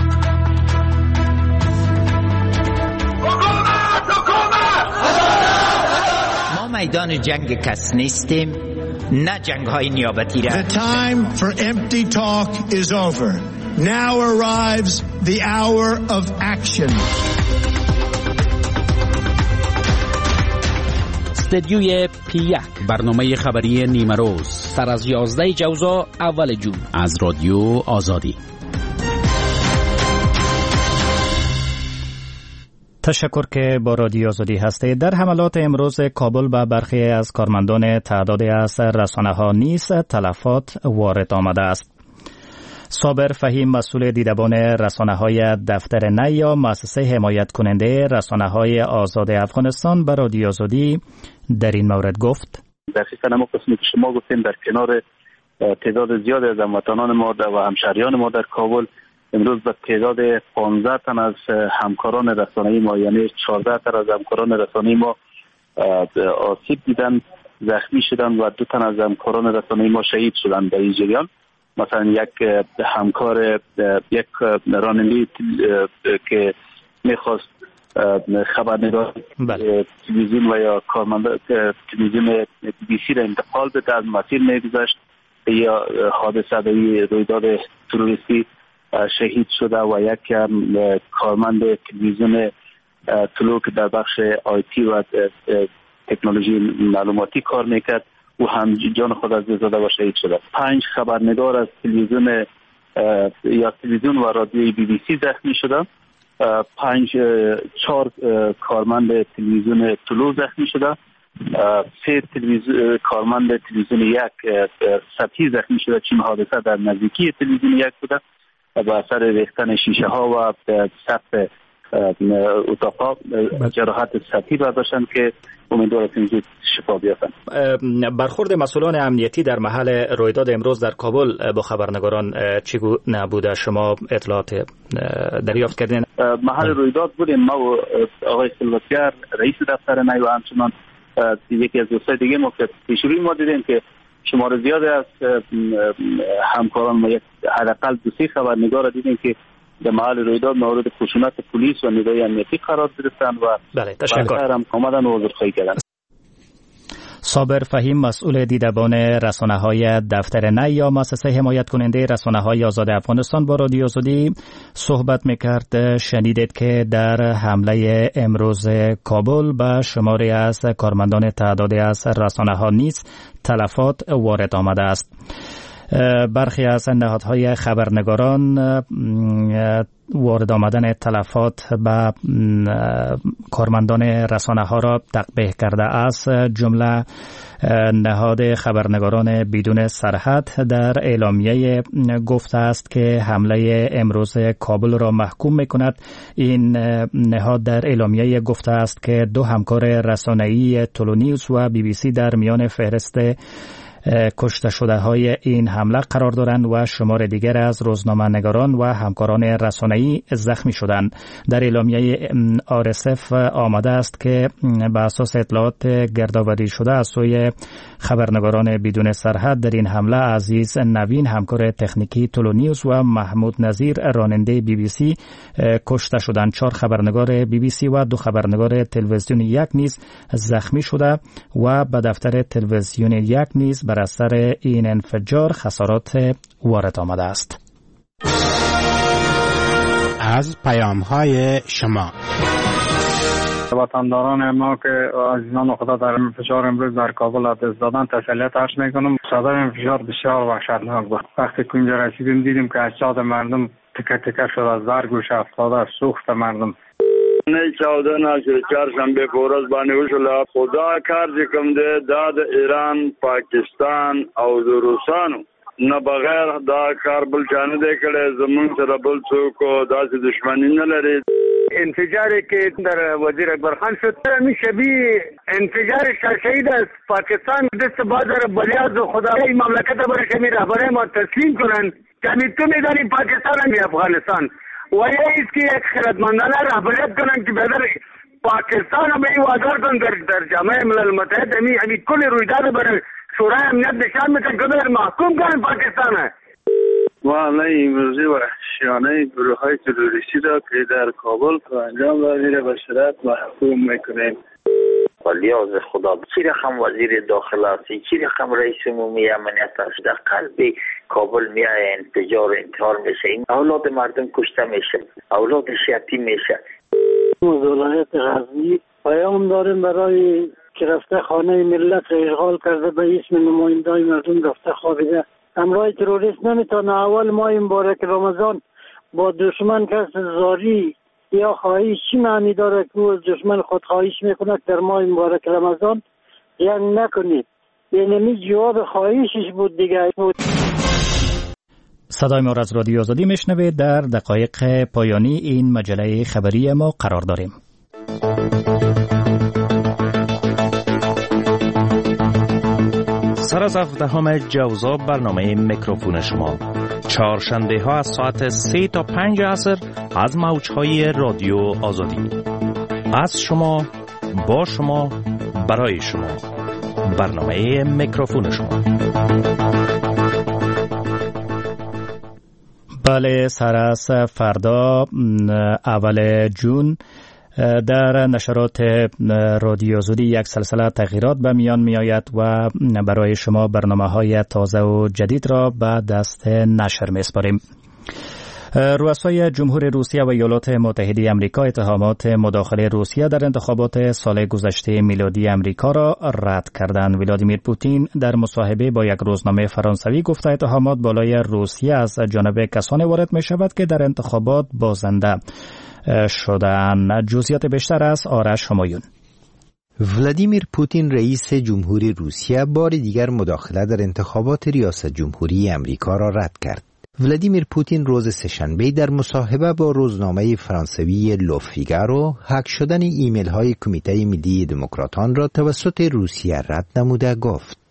[SPEAKER 13] میدان جنگ کس نیستیم، نه جنگ های نیابتی را.
[SPEAKER 14] The time for empty talk is over. Now arrives the hour of action.
[SPEAKER 15] استدیوی پی یک برنامه خبری نیمه روز سر از یازده جوزا اول جون از رادیو آزادی.
[SPEAKER 3] تشکر که با رادیو آزادی هستید. در حملات امروز کابل به برخی از کارمندان تعدادی از رسانه‌ها نیز تلفات وارد آمده است. صابر فهیم مسئول دیدبان رسانه‌های دفتر نه یا مؤسسه حمایت کننده رسانه‌های آزاد افغانستان به رادیو آزادی در این مورد گفت:
[SPEAKER 2] دقیقاً همون قسمی که شما گفتین در کنار تعداد زیاد از هموطنان ما و همشهریان ما در کابل امروز به تعداد پانزده تن از همکاران رسانه‌ای ما یعنی چهارده تن از همکاران رسانه‌ای ما آسیب دیدن، زخمی شدن و دو تن از همکاران رسانه‌ای ما شهید شدن در این جریان. مثلا یک همکار یک راننده که میخواست خبرنگار تلویزیون و یا کارمند تلویزیون بی بی سی را انتقال بده از مسیر میگذشت، یا حادثه در رویداد تروریستی شهید شده و یک کارمند تلویزیون طلوع که در بخش آیتی و تکنولوژی معلوماتی کار میکرد او هم جان خود از دست داده و شهید شده. پنج خبرنگار از تلویزیون یا تلویزیون و رادیوی بی بی سی زخمی شده. پنج چهار کارمند تلویزیون طلوع زخمی شده. سه تلویزیون کارمند تلویزیون یک سطحی زخمی شده چون حادثه در نزدیکی تلویزیون یک بوده با اثر ریختن شیشه ها و سقف اتاقا جراحت سطحی برداشتن که امیدوار هستیم زود شفا بیابند.
[SPEAKER 3] برخورد مسئولان امنیتی در محل رویداد امروز در کابل با خبرنگاران چگونه بوده؟ شما اطلاعات دریافت کردین؟
[SPEAKER 2] محل رویداد بودیم ما و آقای سلواتگر رئیس دفتر نی و همچنان یکی از دوستای دیگه ما که پیشروی ما دیدیم که شمار زیاد از همکاران ما یک حداقل دو سه خبرنگار را دیدیم که در محل رویداد مورد خشونت پلیس و نیروی امنیتی قرار گرفتن و
[SPEAKER 3] بله تشکر
[SPEAKER 2] هم آمدن و عذرخواهی کردن.
[SPEAKER 3] صابر فهیم مسئول دیدبان رسانه‌های دفتر نه یا مؤسسه حمایت کننده رسانه‌های آزاد افغانستان با رادیو آزادی صحبت می‌کرد. شنیدید که در حمله امروز کابل به شماری از کارمندان تعدادی از رسانه‌ها نیز تلفات وارد آمده است. برخی از نهادهای خبرنگاران وارد آمدن تلفات به کارمندان رسانه ها را تقبیح کرده است. جمله نهاد خبرنگاران بدون سرحد در اعلامیه گفته است که حمله امروز کابل را محکوم می‌کند. این نهاد در اعلامیه گفته است که دو همکار رسانه‌ای تولونیوز و بی بی سی در میان فهرست کشته شده های این حمله قرار دارند و شمار دیگر از روزنامه‌نگاران و همکاران رسانه‌ای زخمی شدند. در اعلامیه آر اس اف آمده است که به اساس اطلاعات گردآوری شده از سوی خبرنگاران بدون سرحد در این حمله عزیز نوین همکار تکنیکی تولونیوز و محمود نظیر راننده بی بی سی کشته شدند. چهار خبرنگار بی بی سی و دو خبرنگار تلویزیون یک نیز زخمی شده و به دفتر تلویزیون یک نیز بر اثر این انفجار خسارات وارد آمده است.
[SPEAKER 16] از پیام‌های شما
[SPEAKER 17] وطنداران ما که عزیزان خدا در انفجار امروز در کابل از دست دادن تسلیت عرض میکنم. صدای انفجار بسیار وحشتناک بود. وقتی که اینجا رسیدیم دیدیم که اجساد مردم تکه تکه شده، از در گوشه افتاده، سوخت مردم.
[SPEAKER 18] نه چودہ نہ چهارشنبه پورز باندې وشوله. خدا کار چې کوم دی دا د ایران، پاکستان او د روسانو نه بغیر دا کار بل چا نه دی کړی. زمونږ سره بل څوک داسې دشمني نه لري.
[SPEAKER 20] انفجاری که در وزیر اکبر خان شد می شبیه انفجار شهید از پاکستان دست بازار بلیاز و خدای مملکت برای شمی رهبره ما تسلیم کنن که تو میدانی پاکستان هم افغانستان و یا است که یک خیرتمندانه رهبریت کنن که بدر پاکستان هم این وادار کن در, در جامعه ملل متحد همی همی کل رویداد برای شورای امنیت نشان میکن که بدر محکوم کنن پاکستان ہے.
[SPEAKER 18] حمله امروزی وحشیانه گروه های تروریستی را که در کابل انجام دادن را به شدت محکوم میکنیم.
[SPEAKER 25] ولیاز خدا چی رقم وزیر داخل است، چی رقم رئیس عمومی امنیت است، در قلب کابل میای انفجار انتحار میشه، این اولاد مردم کشته میشه، اولادش یتیم میشه.
[SPEAKER 26] ولایت غزنی پیام داریم برای که رفته خانه ملت را اشغال کرده به اسم نمایندای مردم رفته خوابیده. همراه تروریست نمیتونه اول ماه مبارک رمضان با دشمن کس زاری یا خواهیش چی معنی داره که او دشمن خود خواهیش میکنه در ماه مبارک رمضان یعنی نکنید، یعنی جواب خواهیشش بود دیگه بود.
[SPEAKER 3] صدای ما را از رادیو آزادی میشنوید. در دقایق پایانی این مجله خبری ما قرار داریم.
[SPEAKER 27] سر از هفدهم جوزا برنامه میکروفون شما چهارشنبه ها از ساعت سه تا پنج عصر از موجهای رادیو آزادی. از شما، با شما، برای شما. برنامه میکروفون شما.
[SPEAKER 3] بله، سر از فردا اول جون در نشرات رادیو آزادی یک سلسله تغییرات به میان می آید و برای شما برنامه های تازه و جدید را به دست نشر می سپاریم. رؤسای جمهور روسیه و ایالات متحده آمریکا اتهامات مداخله روسیه در انتخابات سال گذشته میلادی آمریکا را رد کردند. ولادیمیر پوتین در مصاحبه با یک روزنامه فرانسوی گفته اتهامات بالای روسیه از جانب کسانی وارد می شود که در انتخابات بازنده شدند. جزئیات بیشتر از آرش همایون.
[SPEAKER 28] ولادیمیر پوتین رئیس جمهوری روسیه بار دیگر مداخله در انتخابات ریاست جمهوری آمریکا را رد کرد. ولادیمیر پوتین روز سه‌شنبه در مصاحبه با روزنامه فرانسوی لو فیگارو هک شدن ایمیل های کمیته ملی دموکراتان را توسط روسیه رد نموده گفت: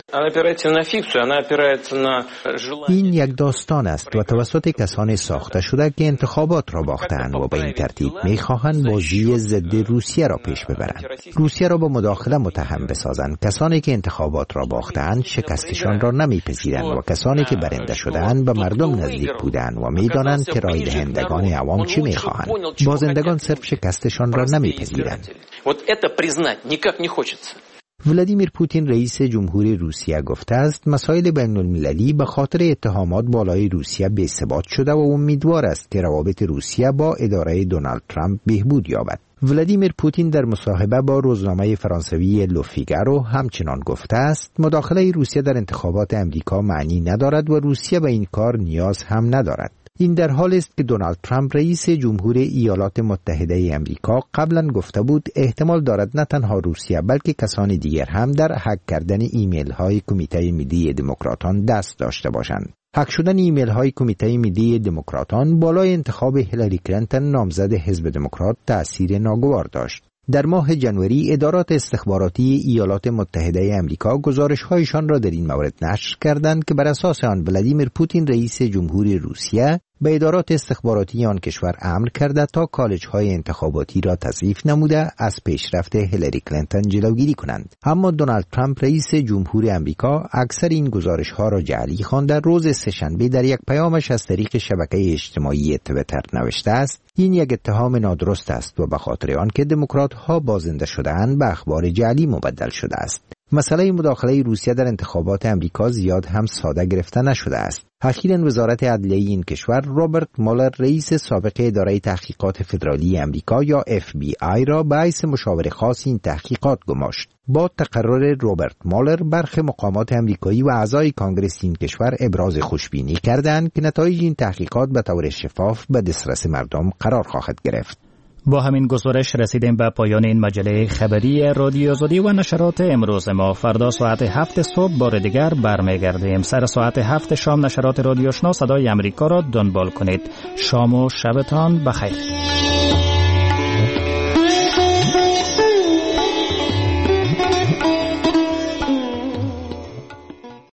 [SPEAKER 28] این یک داستان است و توسط کسانی ساخته شده که انتخابات را باختند و به این ترتیب می‌خواهند بازی ضد روسیه را پیش ببرند. روسیه را با مداخله متهم بسازند. کسانی که انتخابات را باختند شکستشان را نمی‌پذیرند و کسانی که برنده شدند به مردم نزدیک بودند و می‌دانند که رای دهندگان عوام چی می‌خواهند. بازندگان صرف شکستشان را نمی‌پذیرند. ولادیمیر پوتین رئیس جمهوری روسیه گفته است مسائل بین المللی به خاطر اتهامات بالای روسیه بی‌ثبات شده و امیدوار است که روابط روسیه با اداره دونالد ترامپ بهبود یابد. ولادیمیر پوتین در مصاحبه با روزنامه فرانسوی لوفیگارو همچنان گفته است مداخله روسیه در انتخابات امریکا معنی ندارد و روسیه به این کار نیاز هم ندارد. این در حالی است که دونالد ترامپ رئیس جمهور ایالات متحده امریکا قبلا گفته بود احتمال دارد نه تنها روسیه بلکه کسان دیگر هم در هک کردن ایمیل های کمیته ملی دموکراتان دست داشته باشند. هک شدن ایمیل های کمیته ملی دموکراتان بالای انتخاب هیلاری کلینتون نامزد حزب دموکرات تأثیر ناگوار داشت. در ماه ژانویه ادارات استخباراتی ایالات متحده امریکا گزارش‌هایشان را در این مورد نشر کردند که بر اساس آن ولادیمیر پوتین رئیس جمهوری روسیه به ادارات استخباراتی آن کشور امر کرده تا کالج‌های انتخاباتی را تضعیف نموده از پیشرفت هیلاری کلینتون جلوگیری کنند. اما دونالد ترامپ رئیس جمهوری امریکا اکثر این گزارش‌ها را جعلی خوانده. روز سه‌شنبه در یک پیامش از طریق شبکه اجتماعی توییتر نوشته است این یک اتهام نادرست است و به خاطر آن که دموکرات‌ها بازنده شده‌اند به اخبار جعلی مبدل شده است. مسئله مداخله روسیه در انتخابات امریکا زیاد هم ساده گرفته نشده است. اخیراً وزارت عدلیه این کشور روبرت مولر رئیس سابق اداره تحقیقات فدرالی امریکا یا اف بی آی را به حیث مشاور خاص این تحقیقات گماشت. با تقرر روبرت مولر برخی مقامات امریکایی و اعضای کانگرس این کشور ابراز خوشبینی کردند که نتایج این تحقیقات به طور شفاف به دسترس مردم قرار خواهد گرفت.
[SPEAKER 3] با همین گزارش رسیدیم به پایان این مجله خبری رادیو آزادی و نشرات امروز ما. فردا ساعت هفت صبح بار دیگر برمیگردیم. سر ساعت هفت شام نشرات رادیو آشنا صدای امریکا را دنبال کنید. شام و شبتان بخیر.